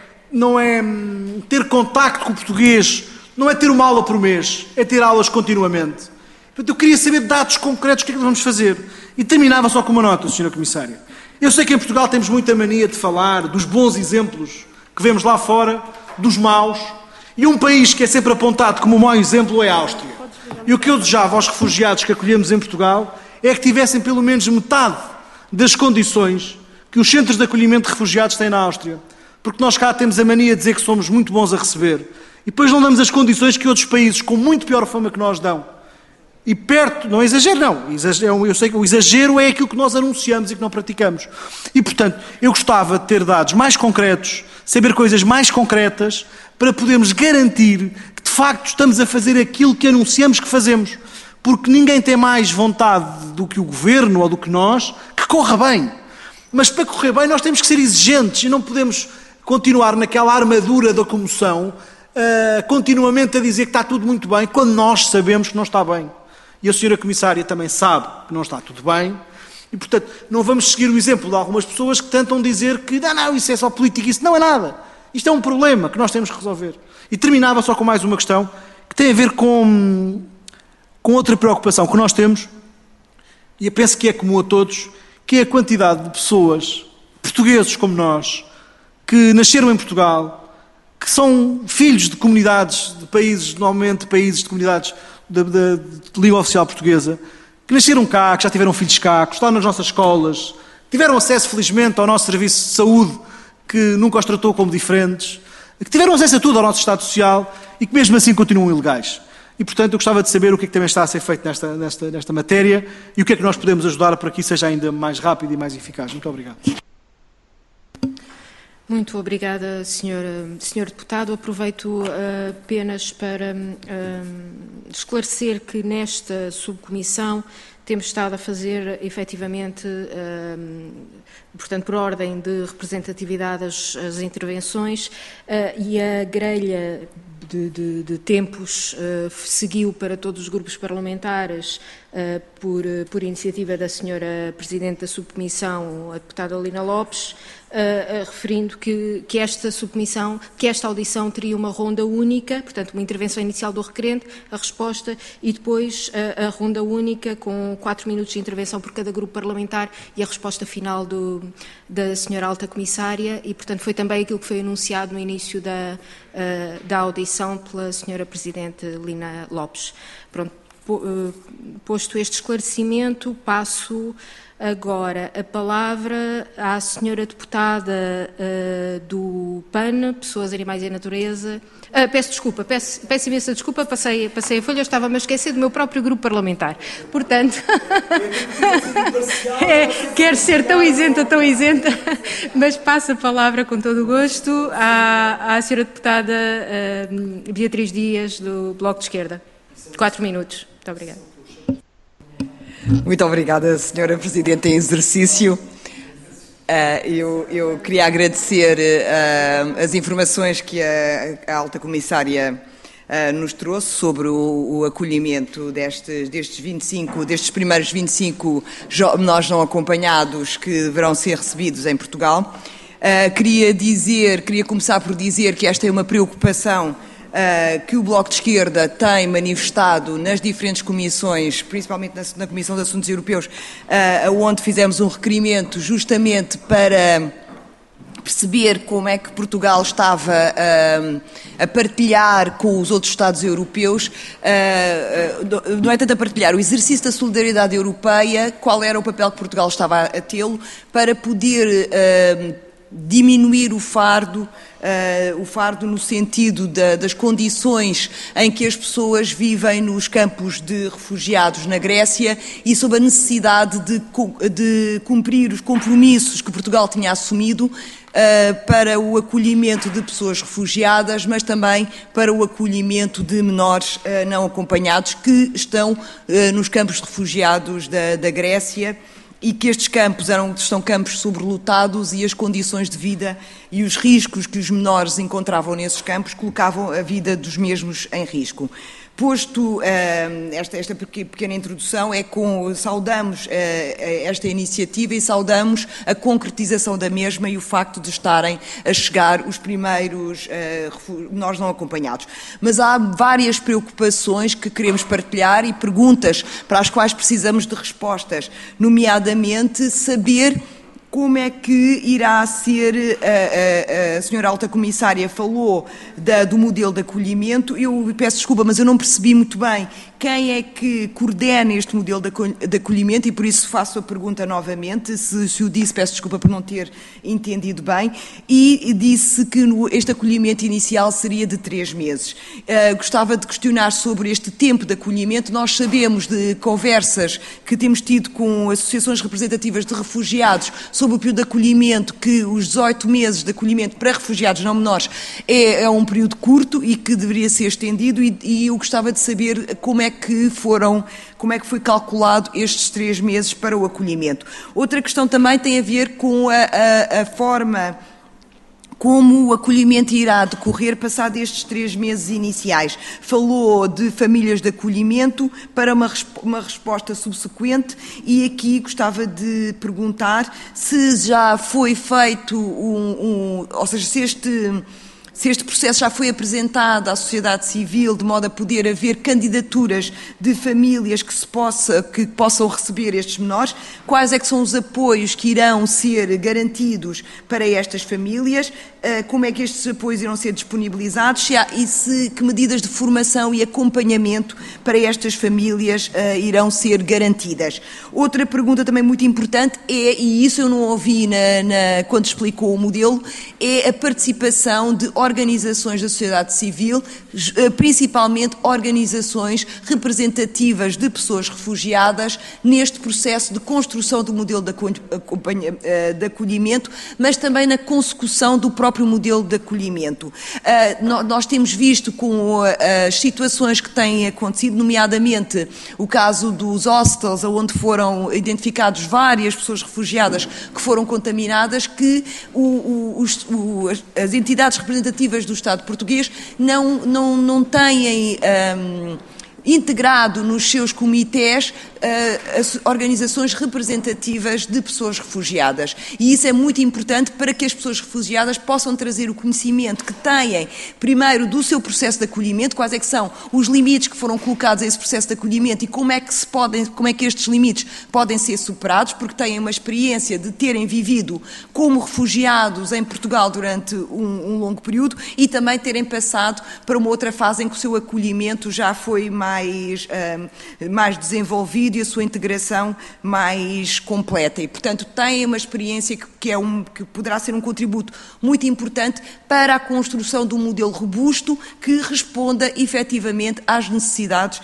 ter contacto com o português, não é ter uma aula por mês, é ter aulas continuamente. Portanto, eu queria saber dados concretos, o que é que vamos fazer. E terminava só com uma nota, Sra. Comissária. Eu sei que em Portugal temos muita mania de falar dos bons exemplos que vemos lá fora, dos maus, e um país que é sempre apontado como o mau exemplo é a Áustria. E o que eu desejava aos refugiados que acolhemos em Portugal é que tivessem pelo menos metade das condições que os centros de acolhimento de refugiados têm na Áustria. Porque nós cá temos a mania de dizer que somos muito bons a receber. E depois não damos as condições que outros países com muito pior fama que nós dão. E perto, não é exagero não, eu sei que o exagero é aquilo que nós anunciamos e que não praticamos. E portanto, eu gostava de ter dados mais concretos, saber coisas mais concretas, para podermos garantir que de facto estamos a fazer aquilo que anunciamos que fazemos. Porque ninguém tem mais vontade do que o Governo ou do que nós que corra bem. Mas para correr bem nós temos que ser exigentes e não podemos continuar naquela armadura da comoção, continuamente a dizer que está tudo muito bem, quando nós sabemos que não está bem. E a Sra. Comissária também sabe que não está tudo bem. E, portanto, não vamos seguir o exemplo de algumas pessoas que tentam dizer que não, isso é só política, isso não é nada. Isto é um problema que nós temos que resolver. E terminava só com mais uma questão que tem a ver com outra preocupação que nós temos, e eu penso que é comum a todos, que é a quantidade de pessoas, portugueses como nós, que nasceram em Portugal, que são filhos de comunidades, de países, normalmente países de comunidades de língua oficial portuguesa, que nasceram cá, que já tiveram filhos cá, que estão nas nossas escolas, tiveram acesso, felizmente, ao nosso serviço de saúde, que nunca os tratou como diferentes, que tiveram acesso a tudo ao nosso Estado Social e que mesmo assim continuam ilegais. E, portanto, eu gostava de saber o que é que também está a ser feito nesta matéria e o que é que nós podemos ajudar para que isso seja ainda mais rápido e mais eficaz. Muito obrigado. Muito obrigada, Sr. Deputado. Aproveito apenas para esclarecer que nesta subcomissão temos estado a fazer, efetivamente, portanto, por ordem de representatividade as intervenções e a grelha de tempos seguiu para todos os grupos parlamentares por iniciativa da Sra. Presidente da Subcomissão, a deputada Lina Lopes, referindo que esta audição teria uma ronda única, portanto, uma intervenção inicial do requerente, a resposta e depois a ronda única com 4 minutos de intervenção por cada grupo parlamentar e a resposta final da Sra. Alta Comissária e, portanto, foi também aquilo que foi anunciado no início da audição pela Sra. Presidente Lina Lopes. Pronto, posto este esclarecimento, passo agora a palavra à Sra. Deputada do PAN, Pessoas, Animais e Natureza. Peço imensa desculpa, passei a folha, eu estava-me a esquecer do meu próprio grupo parlamentar. Portanto, quero ser tão isenta, mas passo a palavra com todo o gosto à Sra. Deputada Beatriz Dias, do Bloco de Esquerda. 4 minutos. Muito obrigada. Muito obrigada, Sra. Presidente em exercício. Eu queria agradecer as informações que a Alta Comissária nos trouxe sobre o acolhimento destes primeiros 25 menores não acompanhados que deverão ser recebidos em Portugal. Queria começar por dizer que esta é uma preocupação que o Bloco de Esquerda tem manifestado nas diferentes comissões, principalmente na Comissão de Assuntos Europeus, onde fizemos um requerimento justamente para perceber como é que Portugal estava a partilhar com os outros Estados europeus, não é tanto a partilhar, o exercício da solidariedade europeia, qual era o papel que Portugal estava a tê-lo para poder diminuir o fardo no sentido das condições em que as pessoas vivem nos campos de refugiados na Grécia e sobre a necessidade de cumprir os compromissos que Portugal tinha assumido para o acolhimento de pessoas refugiadas, mas também para o acolhimento de menores não acompanhados que estão nos campos de refugiados da Grécia, e que estes campos são campos sobrelotados e as condições de vida e os riscos que os menores encontravam nesses campos colocavam a vida dos mesmos em risco. Posto esta pequena introdução, saudamos esta iniciativa e saudamos a concretização da mesma e o facto de estarem a chegar os primeiros menores não acompanhados. Mas há várias preocupações que queremos partilhar e perguntas para as quais precisamos de respostas, nomeadamente saber como é que irá ser, a senhora Alta Comissária falou do modelo de acolhimento, eu peço desculpa, mas eu não percebi muito bem quem é que coordena este modelo de acolhimento e por isso faço a pergunta novamente, se o disse, peço desculpa por não ter entendido bem, e disse que este acolhimento inicial seria de 3 meses. Gostava de questionar sobre este tempo de acolhimento. Nós sabemos de conversas que temos tido com associações representativas de refugiados sobre o período de acolhimento, que os 18 meses de acolhimento para refugiados não menores é um período curto e que deveria ser estendido e eu gostava de saber como é que foi calculado estes 3 meses para o acolhimento. Outra questão também tem a ver com a forma como o acolhimento irá decorrer passado estes 3 meses iniciais. Falou de famílias de acolhimento para uma resposta subsequente e aqui gostava de perguntar se já foi feito ou seja, se este processo já foi apresentado à sociedade civil de modo a poder haver candidaturas de famílias que possam receber estes menores, quais é que são os apoios que irão ser garantidos para estas famílias, como é que estes apoios irão ser disponibilizados que medidas de formação e acompanhamento para estas famílias irão ser garantidas. Outra pergunta também muito importante e isso eu não ouvi quando explicou o modelo, é a participação de organizações da sociedade civil, principalmente organizações representativas de pessoas refugiadas neste processo de construção do modelo de acolhimento, mas também na consecução do próprio modelo de acolhimento. Nós temos visto com as situações que têm acontecido, nomeadamente o caso dos hostels, onde foram identificados várias pessoas refugiadas que foram contaminadas, que as entidades representativas do Estado português não têm integrado nos seus comitês as organizações representativas de pessoas refugiadas. E isso é muito importante para que as pessoas refugiadas possam trazer o conhecimento que têm, primeiro, do seu processo de acolhimento, quais é que são os limites que foram colocados a esse processo de acolhimento e como é que estes limites podem ser superados, porque têm uma experiência de terem vivido como refugiados em Portugal durante um longo período e também terem passado para uma outra fase em que o seu acolhimento já foi mais desenvolvido e a sua integração mais completa. E, portanto, têm uma experiência que poderá ser um contributo muito importante para a construção de um modelo robusto que responda efetivamente às necessidades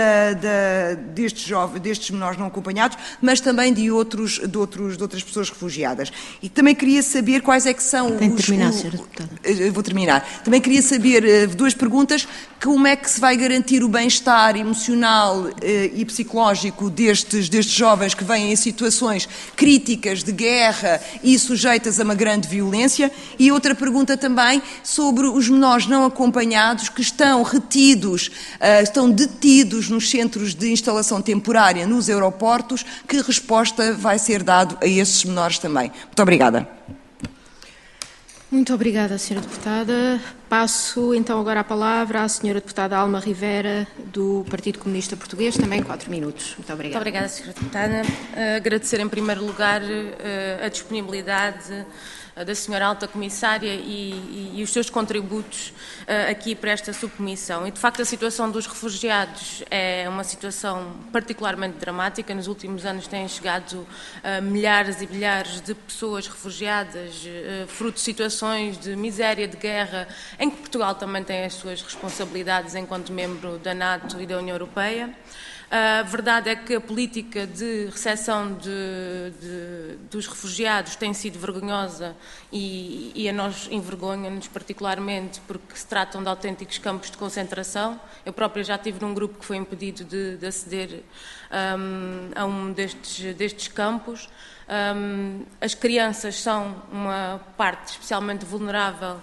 destes menores não acompanhados, mas também de outras pessoas refugiadas. E também queria saber quais é que são Tem de terminar, Sra. Deputada. Vou terminar. Também queria saber 2 perguntas. Como é que se vai garantir o bem-estar emocional e psicológico destes jovens que vêm em situações críticas de guerra e sujeitas a uma grande violência? E outra pergunta também sobre os menores não acompanhados que estão estão detidos nos centros de instalação temporária nos aeroportos. Que resposta vai ser dada a esses menores também? Muito obrigada. Muito obrigada, Sra. Deputada. Passo então agora a palavra à Sra. Deputada Alma Rivera, do Partido Comunista Português, também 4 minutos. Muito obrigada. Muito obrigada, Sra. Deputada. Agradecer em primeiro lugar a disponibilidade da Sra. Alta Comissária e os seus contributos aqui para esta subcomissão. E, de facto, a situação dos refugiados é uma situação particularmente dramática. Nos últimos anos têm chegado milhares e milhares de pessoas refugiadas, fruto de situações de miséria, de guerra, em que Portugal também tem as suas responsabilidades enquanto membro da NATO e da União Europeia. A verdade é que a política de recepção dos refugiados tem sido vergonhosa e a nós envergonha-nos particularmente porque se tratam de autênticos campos de concentração. Eu própria já estive num grupo que foi impedido de aceder a um destes campos. As crianças são uma parte especialmente vulnerável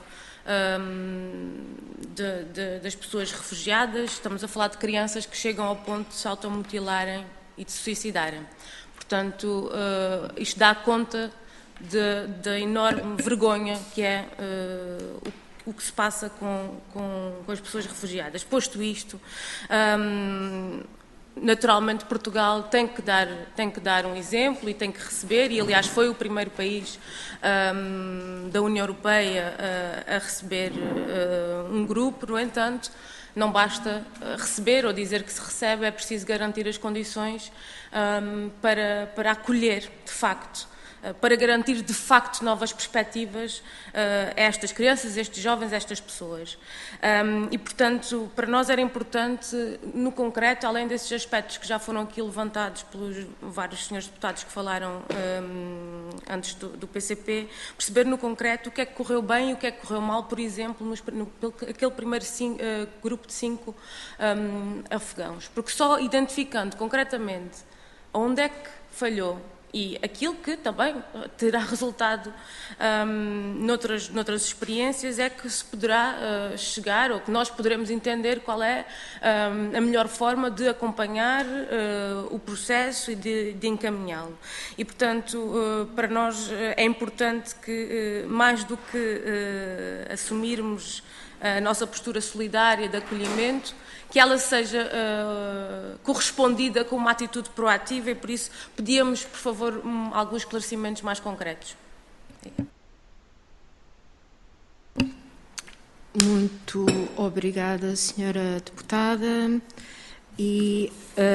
das pessoas refugiadas. Estamos a falar de crianças que chegam ao ponto de se automutilarem e de se suicidarem. Portanto, isto dá conta da enorme vergonha que é o que se passa com as pessoas refugiadas. Posto isto, naturalmente Portugal tem que dar um exemplo e tem que receber, e aliás foi o primeiro país da União Europeia a receber um grupo. No entanto, não basta receber ou dizer que se recebe, é preciso garantir as condições para acolher de facto, para garantir de facto novas perspectivas a estas crianças, a estes jovens, a estas pessoas. E, portanto, para nós era importante, no concreto, além desses aspectos que já foram aqui levantados pelos vários senhores deputados que falaram antes do PCP, perceber no concreto o que é que correu bem e o que é que correu mal, por exemplo, aquele primeiro grupo de 5 afegãos. Porque só identificando concretamente onde é que falhou e aquilo que também terá resultado noutras experiências, é que se poderá chegar, ou que nós poderemos entender qual é a melhor forma de acompanhar o processo e de encaminhá-lo. E, portanto, para nós é importante que, mais do que assumirmos a nossa postura solidária de acolhimento, que ela seja correspondida com uma atitude proativa, e por isso pedíamos, por favor, alguns esclarecimentos mais concretos. Muito obrigada, Sra. Deputada. E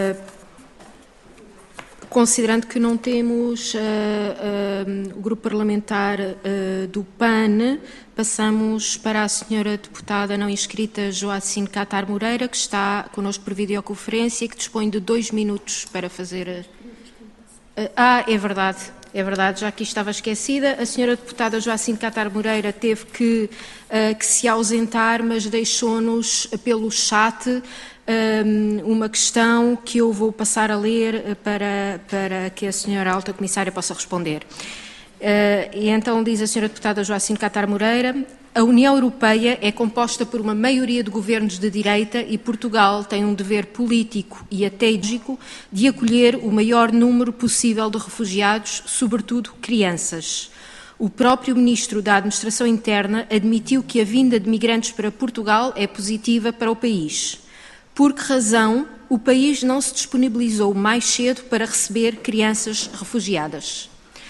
considerando que não temos o grupo parlamentar do PAN, passamos para a Sra. Deputada não inscrita Joacine Catar Moreira, que está connosco por videoconferência e que dispõe de 2 minutos para fazer... é verdade, já aqui estava esquecida. A Sra. Deputada Joacine Catar Moreira teve que se ausentar, mas deixou-nos pelo chat uma questão que eu vou passar a ler para que a Sra. Alta Comissária possa responder. E então diz a Sra. Deputada Joacine Catar Moreira: a União Europeia é composta por uma maioria de governos de direita e Portugal tem um dever político e até ideológico de acolher o maior número possível de refugiados, sobretudo crianças. O próprio Ministro da Administração Interna admitiu que a vinda de migrantes para Portugal é positiva para o país. Por que razão o país não se disponibilizou mais cedo para receber crianças refugiadas?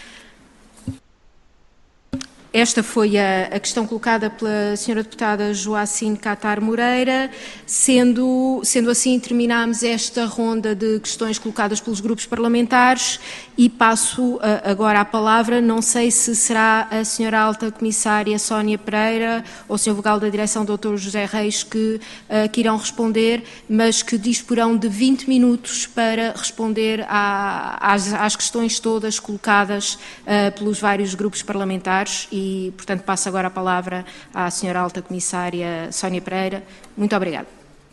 Esta foi a questão colocada pela Sra. Deputada Joacine Catar Moreira. Sendo assim, terminamos esta ronda de questões colocadas pelos grupos parlamentares e passo agora a palavra, não sei se será a Sra. Alta Comissária Sónia Pereira ou o Sr. Vogal da Direção, Dr. José Reis, que irão responder, mas que disporão de 20 minutos para responder às questões todas colocadas pelos vários grupos parlamentares. E, portanto, passo agora a palavra à Sra. Alta Comissária Sónia Pereira. Muito obrigada.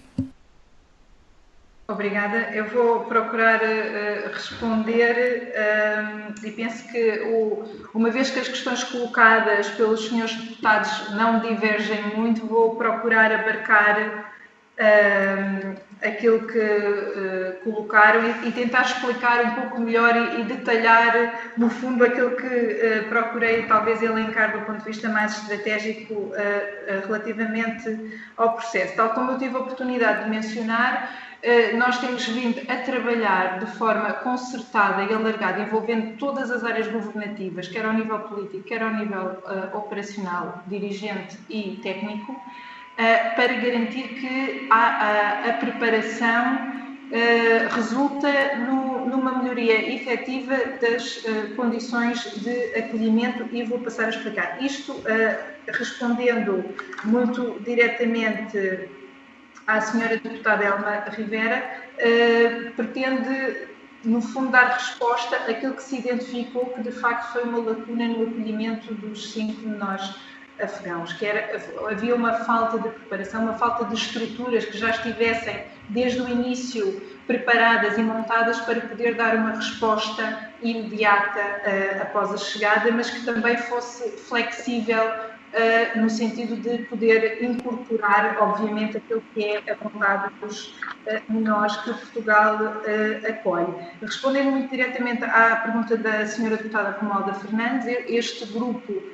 Obrigada. Eu vou procurar responder e penso que, uma vez que as questões colocadas pelos senhores deputados não divergem muito, vou procurar abarcar aquilo que colocaram e tentar explicar um pouco melhor e detalhar, no fundo, aquilo que procurei talvez elencar do ponto de vista mais estratégico relativamente ao processo. Tal como eu tive a oportunidade de mencionar, nós temos vindo a trabalhar de forma concertada e alargada, envolvendo todas as áreas governativas, quer ao nível político, quer ao nível operacional, dirigente e técnico, para garantir que a preparação resulta numa melhoria efetiva das condições de acolhimento, e vou passar a explicar. Isto respondendo muito diretamente à senhora deputada Elma Rivera, pretende, no fundo, dar resposta àquilo que se identificou que, de facto, foi uma lacuna no acolhimento dos 5 menores afegãos, que havia uma falta de preparação, uma falta de estruturas que já estivessem, desde o início, preparadas e montadas para poder dar uma resposta imediata após a chegada, mas que também fosse flexível no sentido de poder incorporar, obviamente, aquilo que é a vontade dos menores que Portugal acolhe. Respondendo muito diretamente à pergunta da senhora deputada Romualda Fernandes, este grupo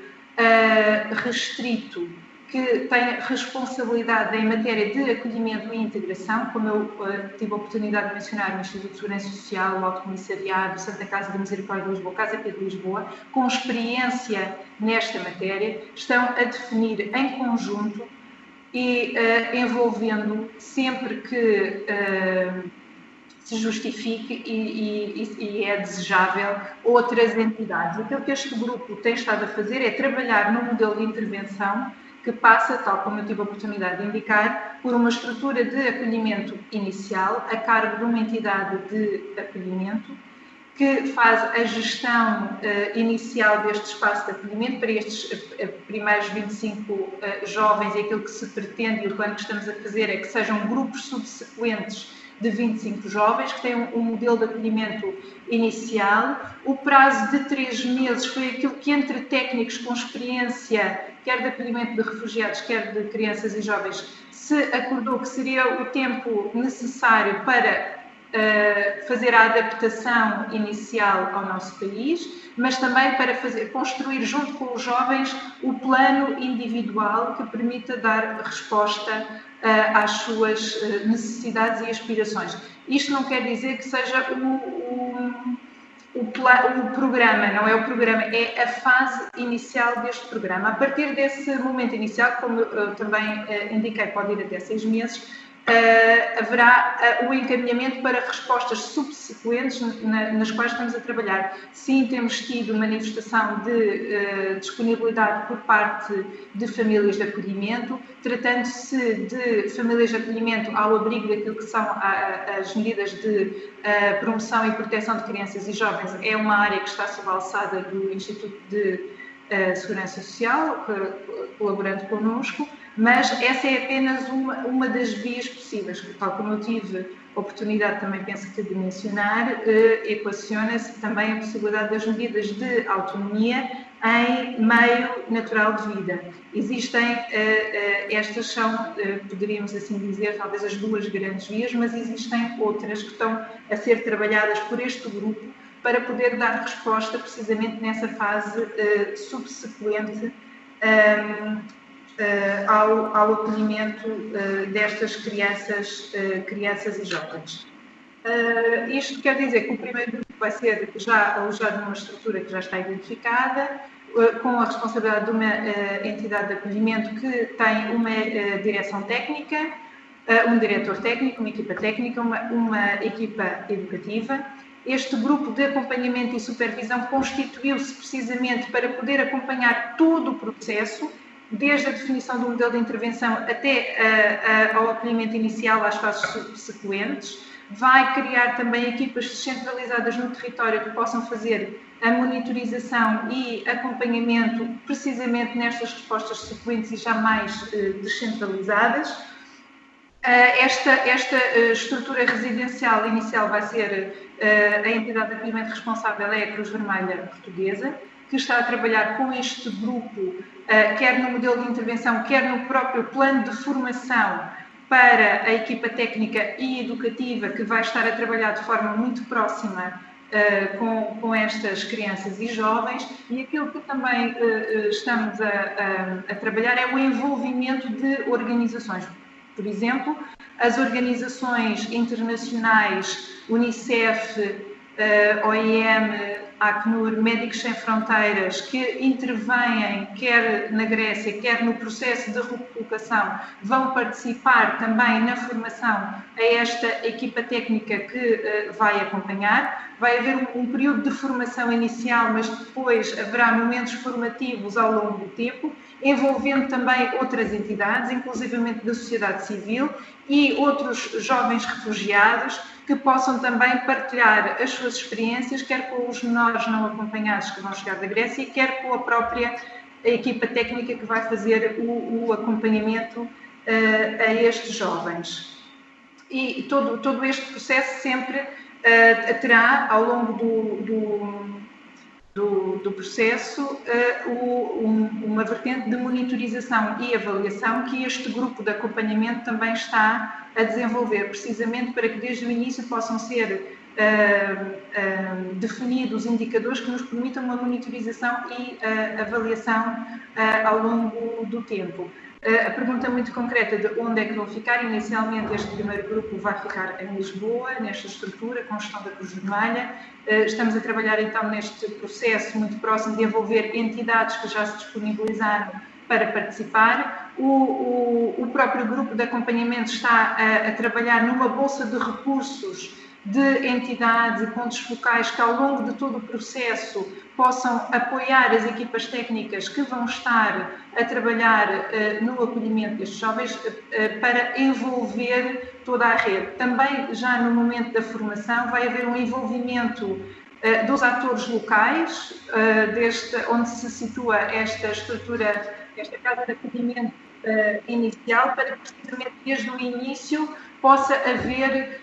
restrito que tem responsabilidade em matéria de acolhimento e integração, como eu tive a oportunidade de mencionar no Instituto de Segurança Social, o Alto Comissariado, Santa Casa da Misericórdia de Lisboa, Casa P de Lisboa, com experiência nesta matéria, estão a definir em conjunto e envolvendo sempre que se justifique e é desejável outras entidades. Aquilo que este grupo tem estado a fazer é trabalhar num modelo de intervenção que passa, tal como eu tive a oportunidade de indicar, por uma estrutura de acolhimento inicial a cargo de uma entidade de acolhimento que faz a gestão inicial deste espaço de acolhimento para estes primeiros 25 jovens, e aquilo que se pretende e o plano que estamos a fazer é que sejam grupos subsequentes de 25 jovens, que têm um modelo de acolhimento inicial. O prazo de 3 meses foi aquilo que, entre técnicos com experiência, quer de acolhimento de refugiados, quer de crianças e jovens, se acordou que seria o tempo necessário para fazer a adaptação inicial ao nosso país, mas também para construir junto com os jovens o plano individual que permita dar resposta às suas necessidades e aspirações. Isto não quer dizer que seja o programa, não é o programa, é a fase inicial deste programa. A partir desse momento inicial, como eu também indiquei, pode ir até 6 meses, haverá o encaminhamento para respostas subsequentes nas quais estamos a trabalhar. Sim, temos tido manifestação de disponibilidade por parte de famílias de acolhimento, tratando-se de famílias de acolhimento ao abrigo daquilo que são as medidas de promoção e proteção de crianças e jovens. É uma área que está sob a alçada do Instituto de Segurança Social, colaborando connosco, mas essa é apenas uma das vias possíveis, tal como eu tive a oportunidade também, penso que de mencionar, equaciona-se também a possibilidade das medidas de autonomia em meio natural de vida. Existem, estas são, poderíamos assim dizer, talvez as 2 grandes vias, mas existem outras que estão a ser trabalhadas por este grupo para poder dar resposta precisamente nessa fase subsequente ao acolhimento destas crianças e jovens. Isto quer dizer que o primeiro grupo vai ser já alojado numa estrutura que já está identificada, com a responsabilidade de uma entidade de acolhimento que tem uma direção técnica, um diretor técnico, uma equipa técnica, uma equipa educativa. Este grupo de acompanhamento e supervisão constituiu-se precisamente para poder acompanhar todo o processo, desde a definição do modelo de intervenção até ao acolhimento inicial às fases subsequentes. Vai criar também equipas descentralizadas no território que possam fazer a monitorização e acompanhamento precisamente nestas respostas subsequentes e já mais descentralizadas. Esta estrutura residencial inicial vai ser a entidade de acolhimento responsável é a Cruz Vermelha Portuguesa, que está a trabalhar com este grupo, quer no modelo de intervenção, quer no próprio plano de formação para a equipa técnica e educativa que vai estar a trabalhar de forma muito próxima com estas crianças e jovens, e aquilo que também estamos a trabalhar é o envolvimento de organizações. Por exemplo, as organizações internacionais, Unicef, OIM, Acnur, Médicos Sem Fronteiras, que intervêm quer na Grécia, quer no processo de recolocação, vão participar também na formação a esta equipa técnica que vai acompanhar. Vai haver um período de formação inicial, mas depois haverá momentos formativos ao longo do tempo, envolvendo também outras entidades, inclusivamente da sociedade civil e outros jovens refugiados, que possam também partilhar as suas experiências, quer com os menores não acompanhados que vão chegar da Grécia, quer com a própria equipa técnica que vai fazer o acompanhamento a estes jovens. E todo este processo sempre terá, ao longo do processo, uma vertente de monitorização e avaliação que este grupo de acompanhamento também está a desenvolver, precisamente para que desde o início possam ser definidos indicadores que nos permitam uma monitorização e avaliação ao longo do tempo. A pergunta muito concreta de onde é que vão ficar, inicialmente este primeiro grupo vai ficar em Lisboa, nesta estrutura, com gestão da Cruz Vermelha. Estamos a trabalhar então neste processo muito próximo de envolver entidades que já se disponibilizaram para participar. O próprio grupo de acompanhamento está a trabalhar numa bolsa de recursos de entidades e pontos focais que ao longo de todo o processo possam apoiar as equipas técnicas que vão estar a trabalhar no acolhimento destes jovens para envolver toda a rede. Também já no momento da formação vai haver um envolvimento dos atores locais, onde se situa esta estrutura, esta casa de acolhimento inicial, para que precisamente desde o início possa haver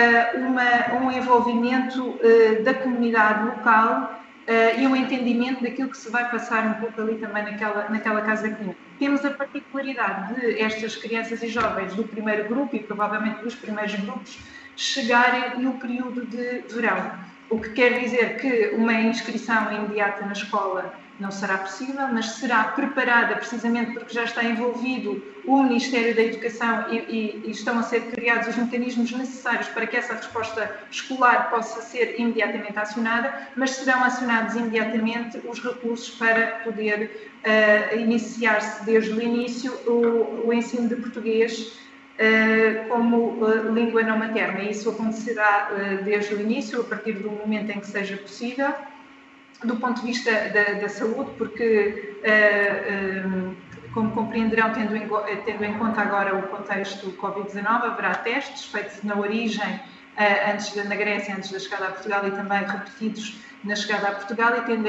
um envolvimento da comunidade local e um entendimento daquilo que se vai passar um pouco ali também naquela casa de acolhimento. Temos a particularidade de estas crianças e jovens do primeiro grupo e provavelmente dos primeiros grupos chegarem no período de verão, o que quer dizer que uma inscrição imediata na escola não será possível, mas será preparada precisamente porque já está envolvido o Ministério da Educação e estão a ser criados os mecanismos necessários para que essa resposta escolar possa ser imediatamente acionada, mas serão acionados imediatamente os recursos para poder iniciar-se desde o início o ensino de português como língua não materna. Isso acontecerá desde o início, a partir do momento em que seja possível, do ponto de vista da saúde, porque, como compreenderão, tendo em conta agora o contexto Covid-19, haverá testes feitos na origem, na Grécia, antes da chegada a Portugal, e também repetidos na chegada a Portugal,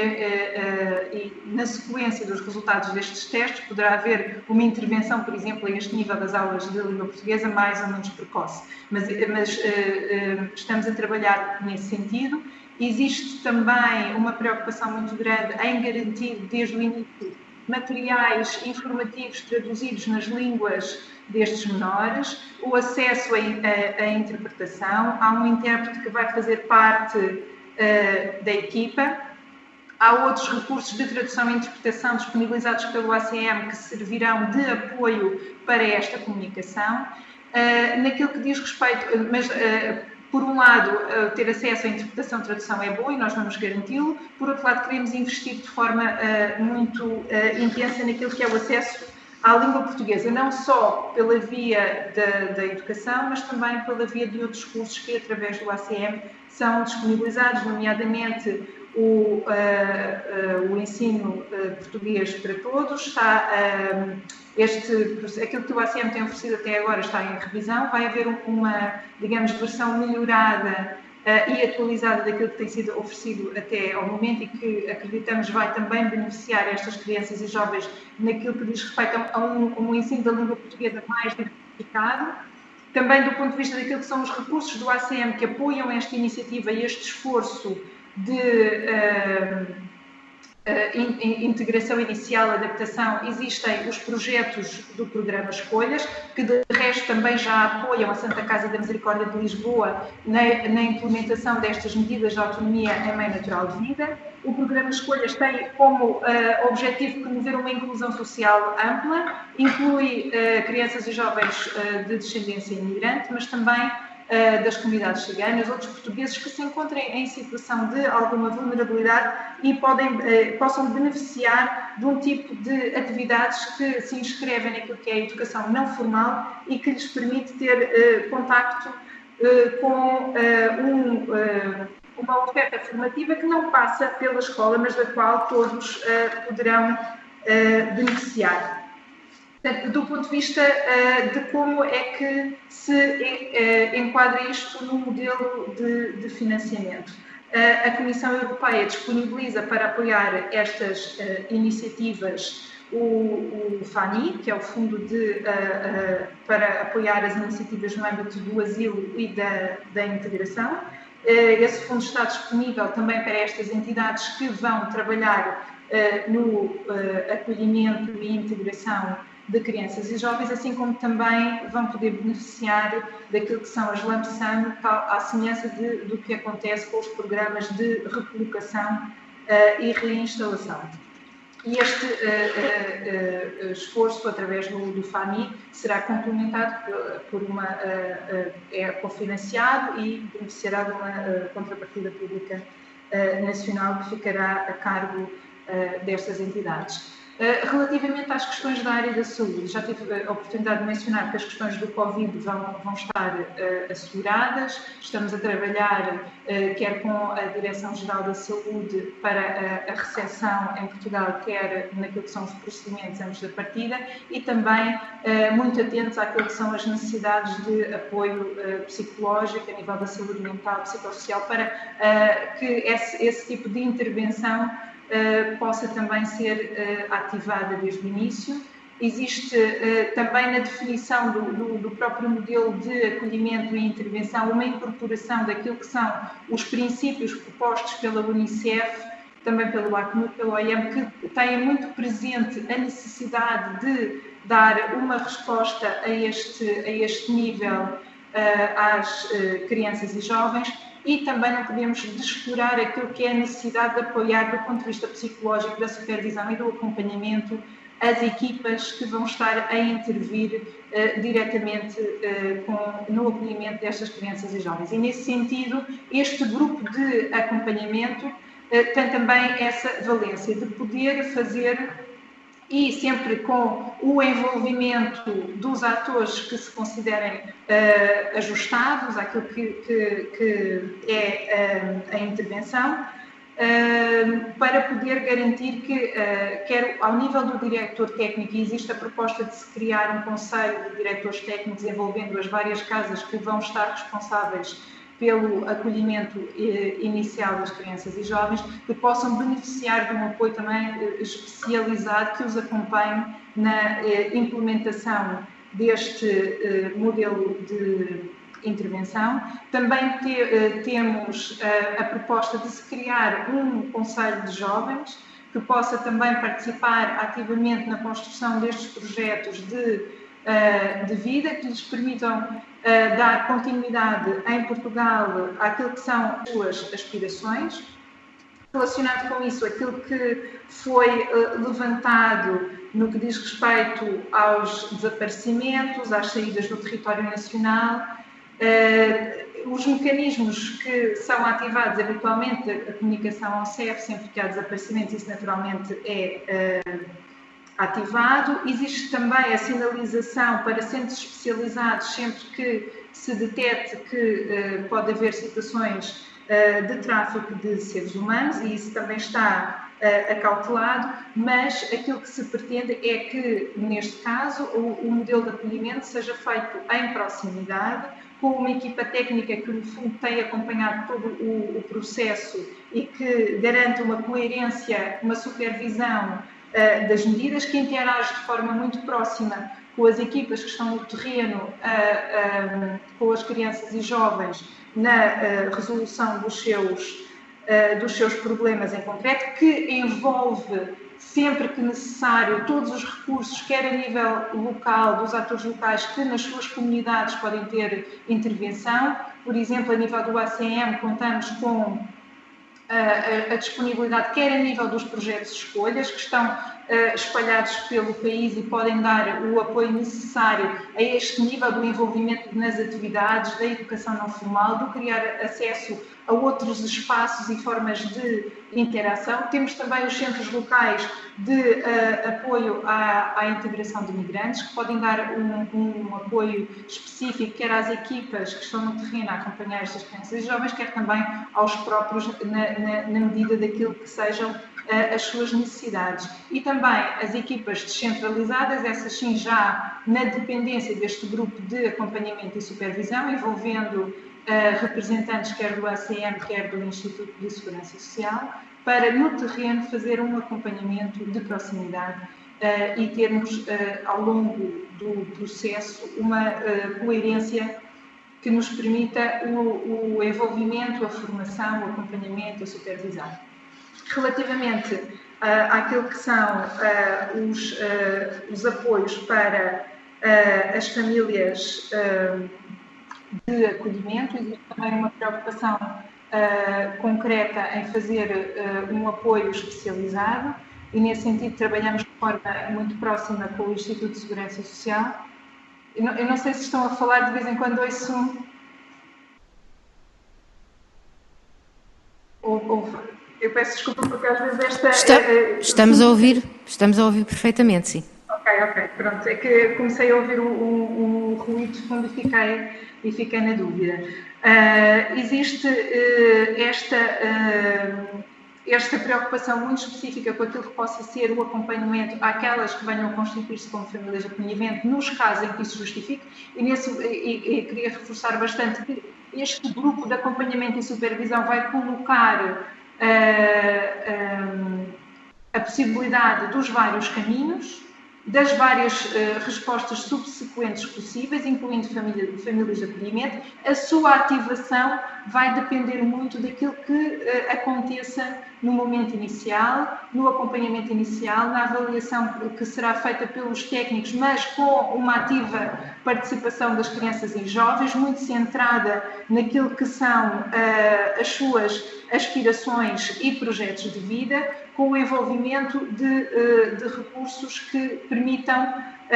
e na sequência dos resultados destes testes poderá haver uma intervenção, por exemplo, a este nível das aulas de língua portuguesa mais ou menos precoce. Mas estamos a trabalhar nesse sentido. Existe também uma preocupação muito grande em garantir desde o início materiais informativos traduzidos nas línguas destes menores, o acesso à interpretação. Há um intérprete que vai fazer parte da equipa. Há outros recursos de tradução e interpretação disponibilizados pelo ACM que servirão de apoio para esta comunicação. Naquilo que diz respeito... Por um lado, ter acesso à interpretação e tradução é bom e nós vamos garanti-lo. Por outro lado, queremos investir de forma muito intensa naquilo que é o acesso à língua portuguesa, não só pela via da educação, mas também pela via de outros cursos que, através do ACM, são disponibilizados, nomeadamente o ensino português para todos. Aquilo que o ACM tem oferecido até agora está em revisão. Vai haver uma, digamos, versão melhorada e atualizada daquilo que tem sido oferecido até ao momento e que acreditamos vai também beneficiar estas crianças e jovens naquilo que diz respeito a um ensino da língua portuguesa mais diversificado. Também do ponto de vista daquilo que são os recursos do ACM que apoiam esta iniciativa e este esforço de integração inicial, adaptação, existem os projetos do programa Escolhas, que de resto também já apoiam a Santa Casa da Misericórdia de Lisboa na implementação destas medidas de autonomia em meio natural de vida. O programa Escolhas tem como objetivo promover uma inclusão social ampla, inclui crianças e jovens de descendência imigrante, mas também das comunidades ciganas, outros portugueses que se encontrem em situação de alguma vulnerabilidade e possam beneficiar de um tipo de atividades que se inscrevem naquilo que é a educação não formal e que lhes permite ter contacto com uma oferta formativa que não passa pela escola, mas da qual todos poderão beneficiar. Do ponto de vista de como é que se enquadra isto no modelo de financiamento. A Comissão Europeia disponibiliza para apoiar estas iniciativas o FANI, que é o Fundo para apoiar as iniciativas no âmbito do asilo e da integração. Esse fundo está disponível também para estas entidades que vão trabalhar no acolhimento e integração de crianças e jovens, assim como também vão poder beneficiar daquilo que são as lump sum, à semelhança do que acontece com os programas de recolocação e reinstalação. E este esforço, através do FAMI, será complementado é cofinanciado e beneficiará de uma contrapartida pública nacional que ficará a cargo destas entidades. Relativamente às questões da área da saúde, já tive a oportunidade de mencionar que as questões do Covid vão estar asseguradas. Estamos a trabalhar, quer com a Direção-Geral da Saúde, para a recepção em Portugal, quer naquilo que são os procedimentos antes da partida, e também muito atentos àquilo que são as necessidades de apoio psicológico, a nível da saúde mental, psicossocial, para que esse tipo de intervenção possa também ser ativada desde o início. Existe também na definição do próprio modelo de acolhimento e intervenção uma incorporação daquilo que são os princípios propostos pela Unicef, também pelo ACNUR, pelo OIM, que têm muito presente a necessidade de dar uma resposta a este nível às crianças e jovens. E também não podemos descurar aquilo que é a necessidade de apoiar, do ponto de vista psicológico, da supervisão e do acompanhamento, as equipas que vão estar a intervir diretamente no acolhimento destas crianças e jovens. E, nesse sentido, este grupo de acompanhamento tem também essa valência de poder fazer, e sempre com o envolvimento dos atores que se considerem ajustados àquilo que é a intervenção, para poder garantir que, quer ao nível do diretor técnico, existe a proposta de se criar um conselho de diretores técnicos envolvendo as várias casas que vão estar responsáveis pelo acolhimento inicial das crianças e jovens, que possam beneficiar de um apoio também especializado que os acompanhe na implementação deste modelo de intervenção. Também temos a proposta de se criar um conselho de jovens que possa também participar ativamente na construção destes projetos de vida, que lhes permitam dar continuidade em Portugal àquilo que são as suas aspirações. Relacionado com isso, aquilo que foi levantado no que diz respeito aos desaparecimentos, às saídas do território nacional, os mecanismos que são ativados habitualmente, a comunicação ao CEF, sempre que há desaparecimentos, isso naturalmente é ativado. Existe também a sinalização para centros especializados sempre que se detecte que pode haver situações de tráfico de seres humanos, e isso também está acautelado, mas aquilo que se pretende é que, neste caso, o modelo de acolhimento seja feito em proximidade, com uma equipa técnica que, no fundo, tem acompanhado todo o processo e que garante uma coerência, uma supervisão das medidas, que interage de forma muito próxima com as equipas que estão no terreno, com as crianças e jovens, na resolução dos seus dos seus problemas em concreto, que envolve, sempre que necessário, todos os recursos, quer a nível local, dos atores locais, que nas suas comunidades podem ter intervenção. Por exemplo, a nível do ACM, contamos com a disponibilidade, quer a nível dos projetos de escolhas, que estão espalhados pelo país e podem dar o apoio necessário a este nível do envolvimento nas atividades, da educação não formal, do criar acesso a outros espaços e formas de interação. Temos também os centros locais de apoio à integração de migrantes, que podem dar um apoio específico, quer às equipas que estão no terreno a acompanhar estas crianças e jovens, quer também aos próprios, na medida daquilo que sejam as suas necessidades. E também as equipas descentralizadas, essas sim já na dependência deste grupo de acompanhamento e supervisão, envolvendo representantes quer do ACM, quer do Instituto de Segurança Social, para no terreno fazer um acompanhamento de proximidade e termos ao longo do processo uma coerência que nos permita o envolvimento, a formação, o acompanhamento, a supervisão. Relativamente àquilo que são os apoios para as famílias de acolhimento, existe também uma preocupação concreta em fazer um apoio especializado e, nesse sentido, trabalhamos de forma muito próxima com o Instituto de Segurança Social. Eu não sei se estão a falar, de vez em quando ouço... Eu peço desculpa porque às vezes Estamos a ouvir perfeitamente, sim. Ok, pronto. É que comecei a ouvir um ruído de fundo e fiquei na dúvida. Existe esta preocupação muito específica com aquilo que possa ser o acompanhamento àquelas que venham a constituir-se como famílias de acolhimento, nos casos em que isso justifique, e queria reforçar bastante que este grupo de acompanhamento e supervisão vai colocar a possibilidade dos vários caminhos, das várias respostas subsequentes possíveis, incluindo famílias de acolhimento. A sua ativação vai depender muito daquilo que aconteça no momento inicial, no acompanhamento inicial, na avaliação que será feita pelos técnicos, mas com uma ativa participação das crianças e jovens, muito centrada naquilo que são as suas aspirações e projetos de vida, com o envolvimento de recursos que permitam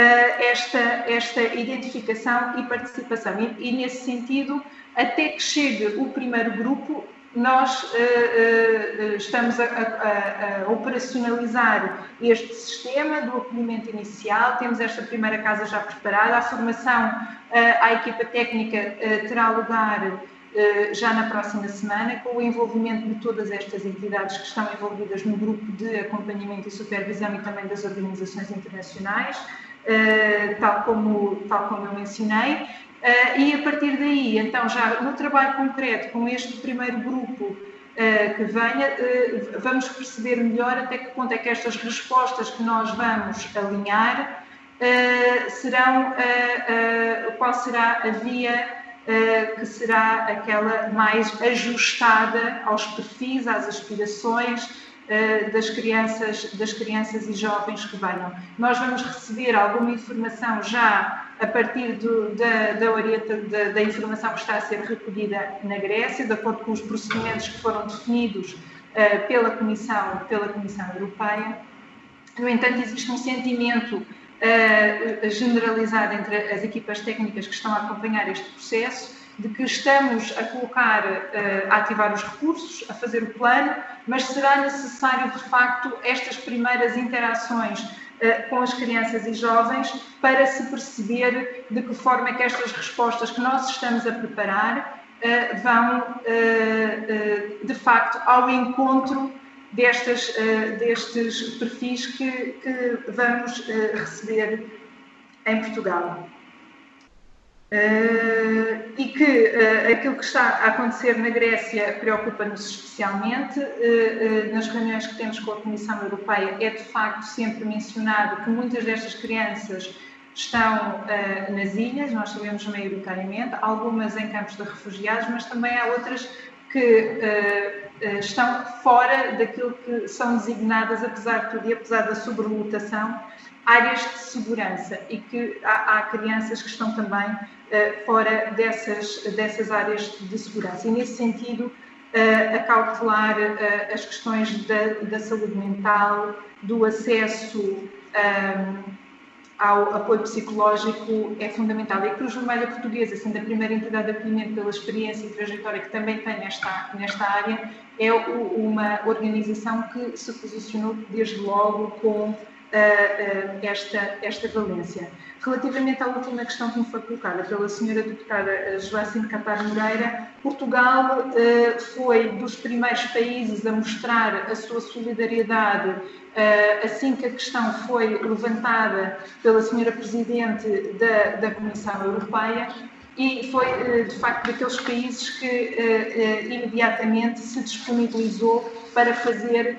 esta identificação e participação. E, nesse sentido, até que chegue o primeiro grupo, nós estamos a operacionalizar este sistema do acolhimento inicial, temos esta primeira casa já preparada, a formação à equipa técnica terá lugar já na próxima semana, com o envolvimento de todas estas entidades que estão envolvidas no grupo de acompanhamento e supervisão e também das organizações internacionais, tal como eu mencionei. E a partir daí, então, já no trabalho concreto com este primeiro grupo que venha, vamos perceber melhor até que ponto é que estas respostas que nós vamos alinhar serão, qual será a via que será aquela mais ajustada aos perfis, às aspirações das crianças e jovens que venham. Nós vamos receber alguma informação já a partir da informação que está a ser recolhida na Grécia, de acordo com os procedimentos que foram definidos pela Comissão Europeia. No entanto, existe um sentimento generalizado entre as equipas técnicas que estão a acompanhar este processo, de que estamos a colocar, a ativar os recursos, a fazer o plano, mas será necessário, de facto, estas primeiras interações com as crianças e jovens para se perceber de que forma é que estas respostas que nós estamos a preparar vão, de facto, ao encontro destes perfis que vamos receber em Portugal. E que aquilo que está a acontecer na Grécia preocupa-nos especialmente. Nas reuniões que temos com a Comissão Europeia é de facto sempre mencionado que muitas destas crianças estão nas ilhas, nós sabemos maioritariamente, algumas em campos de refugiados, mas também há outras que estão fora daquilo que são designadas, apesar de tudo e apesar da sobrelotação, áreas de segurança, e que há crianças que estão também fora dessas áreas de segurança. E, nesse sentido, acautelar as questões da saúde mental, do acesso ao apoio psicológico é fundamental. E a Cruz Vermelha Portuguesa, sendo a primeira entidade de acolhimento pela experiência e trajetória que também tem nesta área, é uma organização que se posicionou desde logo com esta valência. Relativamente à última questão que me foi colocada pela senhora deputada Joacine Capar Moreira, Portugal foi dos primeiros países a mostrar a sua solidariedade assim que a questão foi levantada pela senhora Presidente da Comissão Europeia, e foi, de facto, daqueles países que imediatamente se disponibilizou para fazer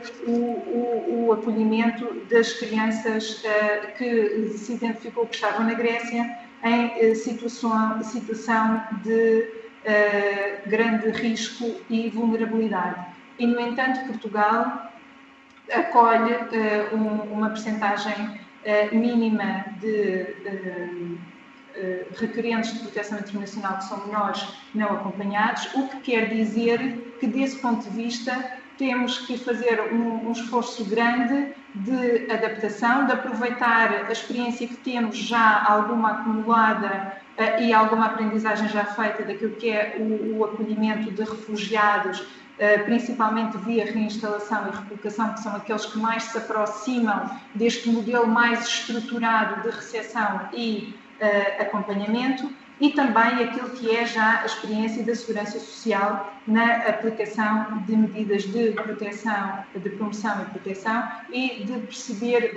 o acolhimento das crianças que se identificou que estavam na Grécia em situação de grande risco e vulnerabilidade. E, no entanto, Portugal acolhe uma percentagem mínima de requerentes de proteção internacional que são menores não acompanhados, o que quer dizer que, desse ponto de vista, temos que fazer um esforço grande de adaptação, de aproveitar a experiência que temos já alguma acumulada e alguma aprendizagem já feita daquilo que é o acolhimento de refugiados, principalmente via reinstalação e recolocação, que são aqueles que mais se aproximam deste modelo mais estruturado de recepção e acompanhamento, e também aquilo que é já a experiência da segurança social na aplicação de medidas de proteção, de promoção e proteção, e de perceber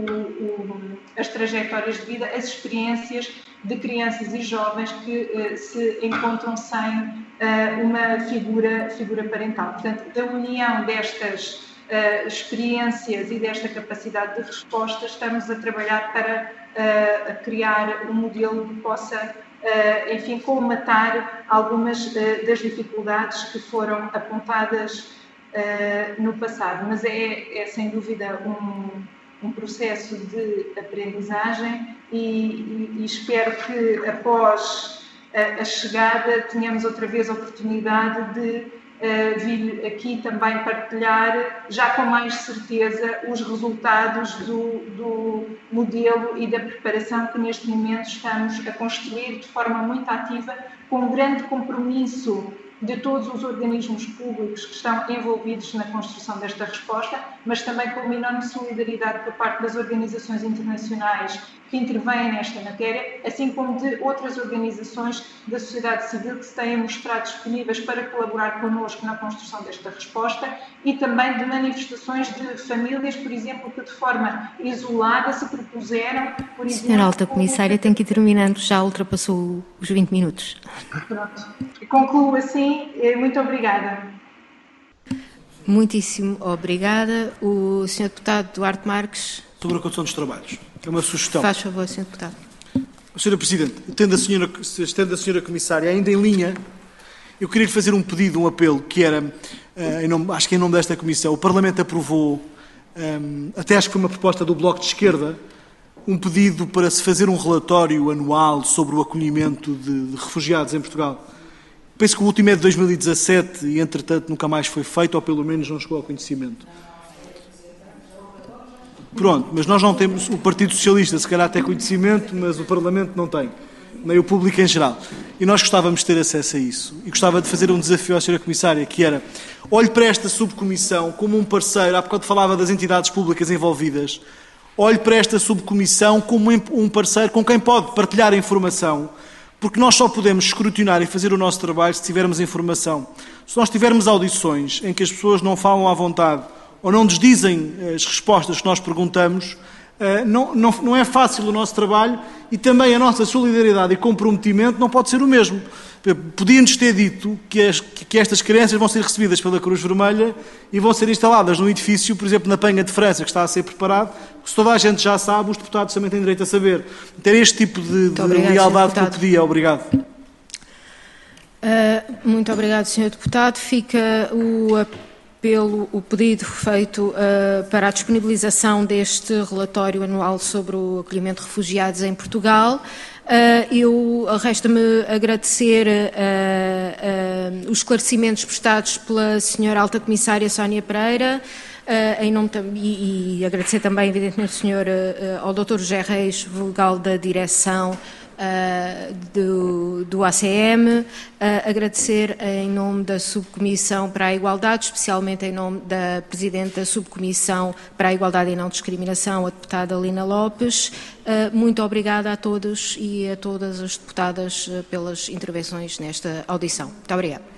as trajetórias de vida, as experiências de crianças e jovens que se encontram sem uma figura parental. Portanto, da união destas experiências e desta capacidade de resposta, estamos a trabalhar para criar um modelo que possa, enfim, colmatar algumas das dificuldades que foram apontadas no passado. Mas é sem dúvida um processo de aprendizagem e espero que, após a chegada, tenhamos outra vez a oportunidade de vir aqui também partilhar, já com mais certeza, os resultados do modelo e da preparação que neste momento estamos a construir de forma muito ativa, com um grande compromisso de todos os organismos públicos que estão envolvidos na construção desta resposta, mas também com uma enorme solidariedade por parte das organizações internacionais que intervêm nesta matéria, assim como de outras organizações da sociedade civil que se têm mostrado disponíveis para colaborar connosco na construção desta resposta, e também de manifestações de famílias, por exemplo, que de forma isolada se propuseram, por exemplo... Senhora Alta Comissária, tem que ir terminando, já ultrapassou os 20 minutos. Pronto. Concluo assim. Muito obrigada. Muitíssimo obrigada. O Sr. Deputado Duarte Marques. Sobre a condução dos trabalhos. É uma sugestão. Faz favor, Sr. Deputado. Sra. Presidente, estando a Sra. Comissária ainda em linha, eu queria lhe fazer um pedido, um apelo, que era, acho que em nome desta Comissão, o Parlamento aprovou, até acho que foi uma proposta do Bloco de Esquerda, um pedido para se fazer um relatório anual sobre o acolhimento de refugiados em Portugal. Penso que o último é de 2017 e, entretanto, nunca mais foi feito, ou pelo menos não chegou ao conhecimento. Pronto, mas nós não temos, o Partido Socialista se calhar tem conhecimento, mas o Parlamento não tem, nem o público em geral. E nós gostávamos de ter acesso a isso. E gostava de fazer um desafio à Sra. Comissária, que era, olhe para esta subcomissão como um parceiro, há bocado falava das entidades públicas envolvidas, olhe para esta subcomissão como um parceiro com quem pode partilhar a informação, porque nós só podemos escrutinar e fazer o nosso trabalho se tivermos informação. Se nós tivermos audições em que as pessoas não falam à vontade ou não nos dizem as respostas que nós perguntamos, não é fácil o nosso trabalho, e também a nossa solidariedade e comprometimento não pode ser o mesmo. Podíamos ter dito que estas crianças vão ser recebidas pela Cruz Vermelha e vão ser instaladas num edifício, por exemplo, na Penha de França, que está a ser preparado. Se toda a gente já sabe, os deputados também têm direito a saber. Ter este tipo de lealdade que eu pedia. Obrigado. Muito obrigado, Sr. Deputado. Fica o pedido feito para a disponibilização deste relatório anual sobre o acolhimento de refugiados em Portugal. Resta-me agradecer os esclarecimentos prestados pela Sra. Alta Comissária Sónia Pereira, e agradecer também, evidentemente, ao Dr. José Reis, vogal da direção do ACM, agradecer em nome da Subcomissão para a Igualdade, especialmente em nome da Presidente da Subcomissão para a Igualdade e Não Discriminação, a deputada Lina Lopes. Muito obrigada a todos e a todas as deputadas pelas intervenções nesta audição. Muito obrigada.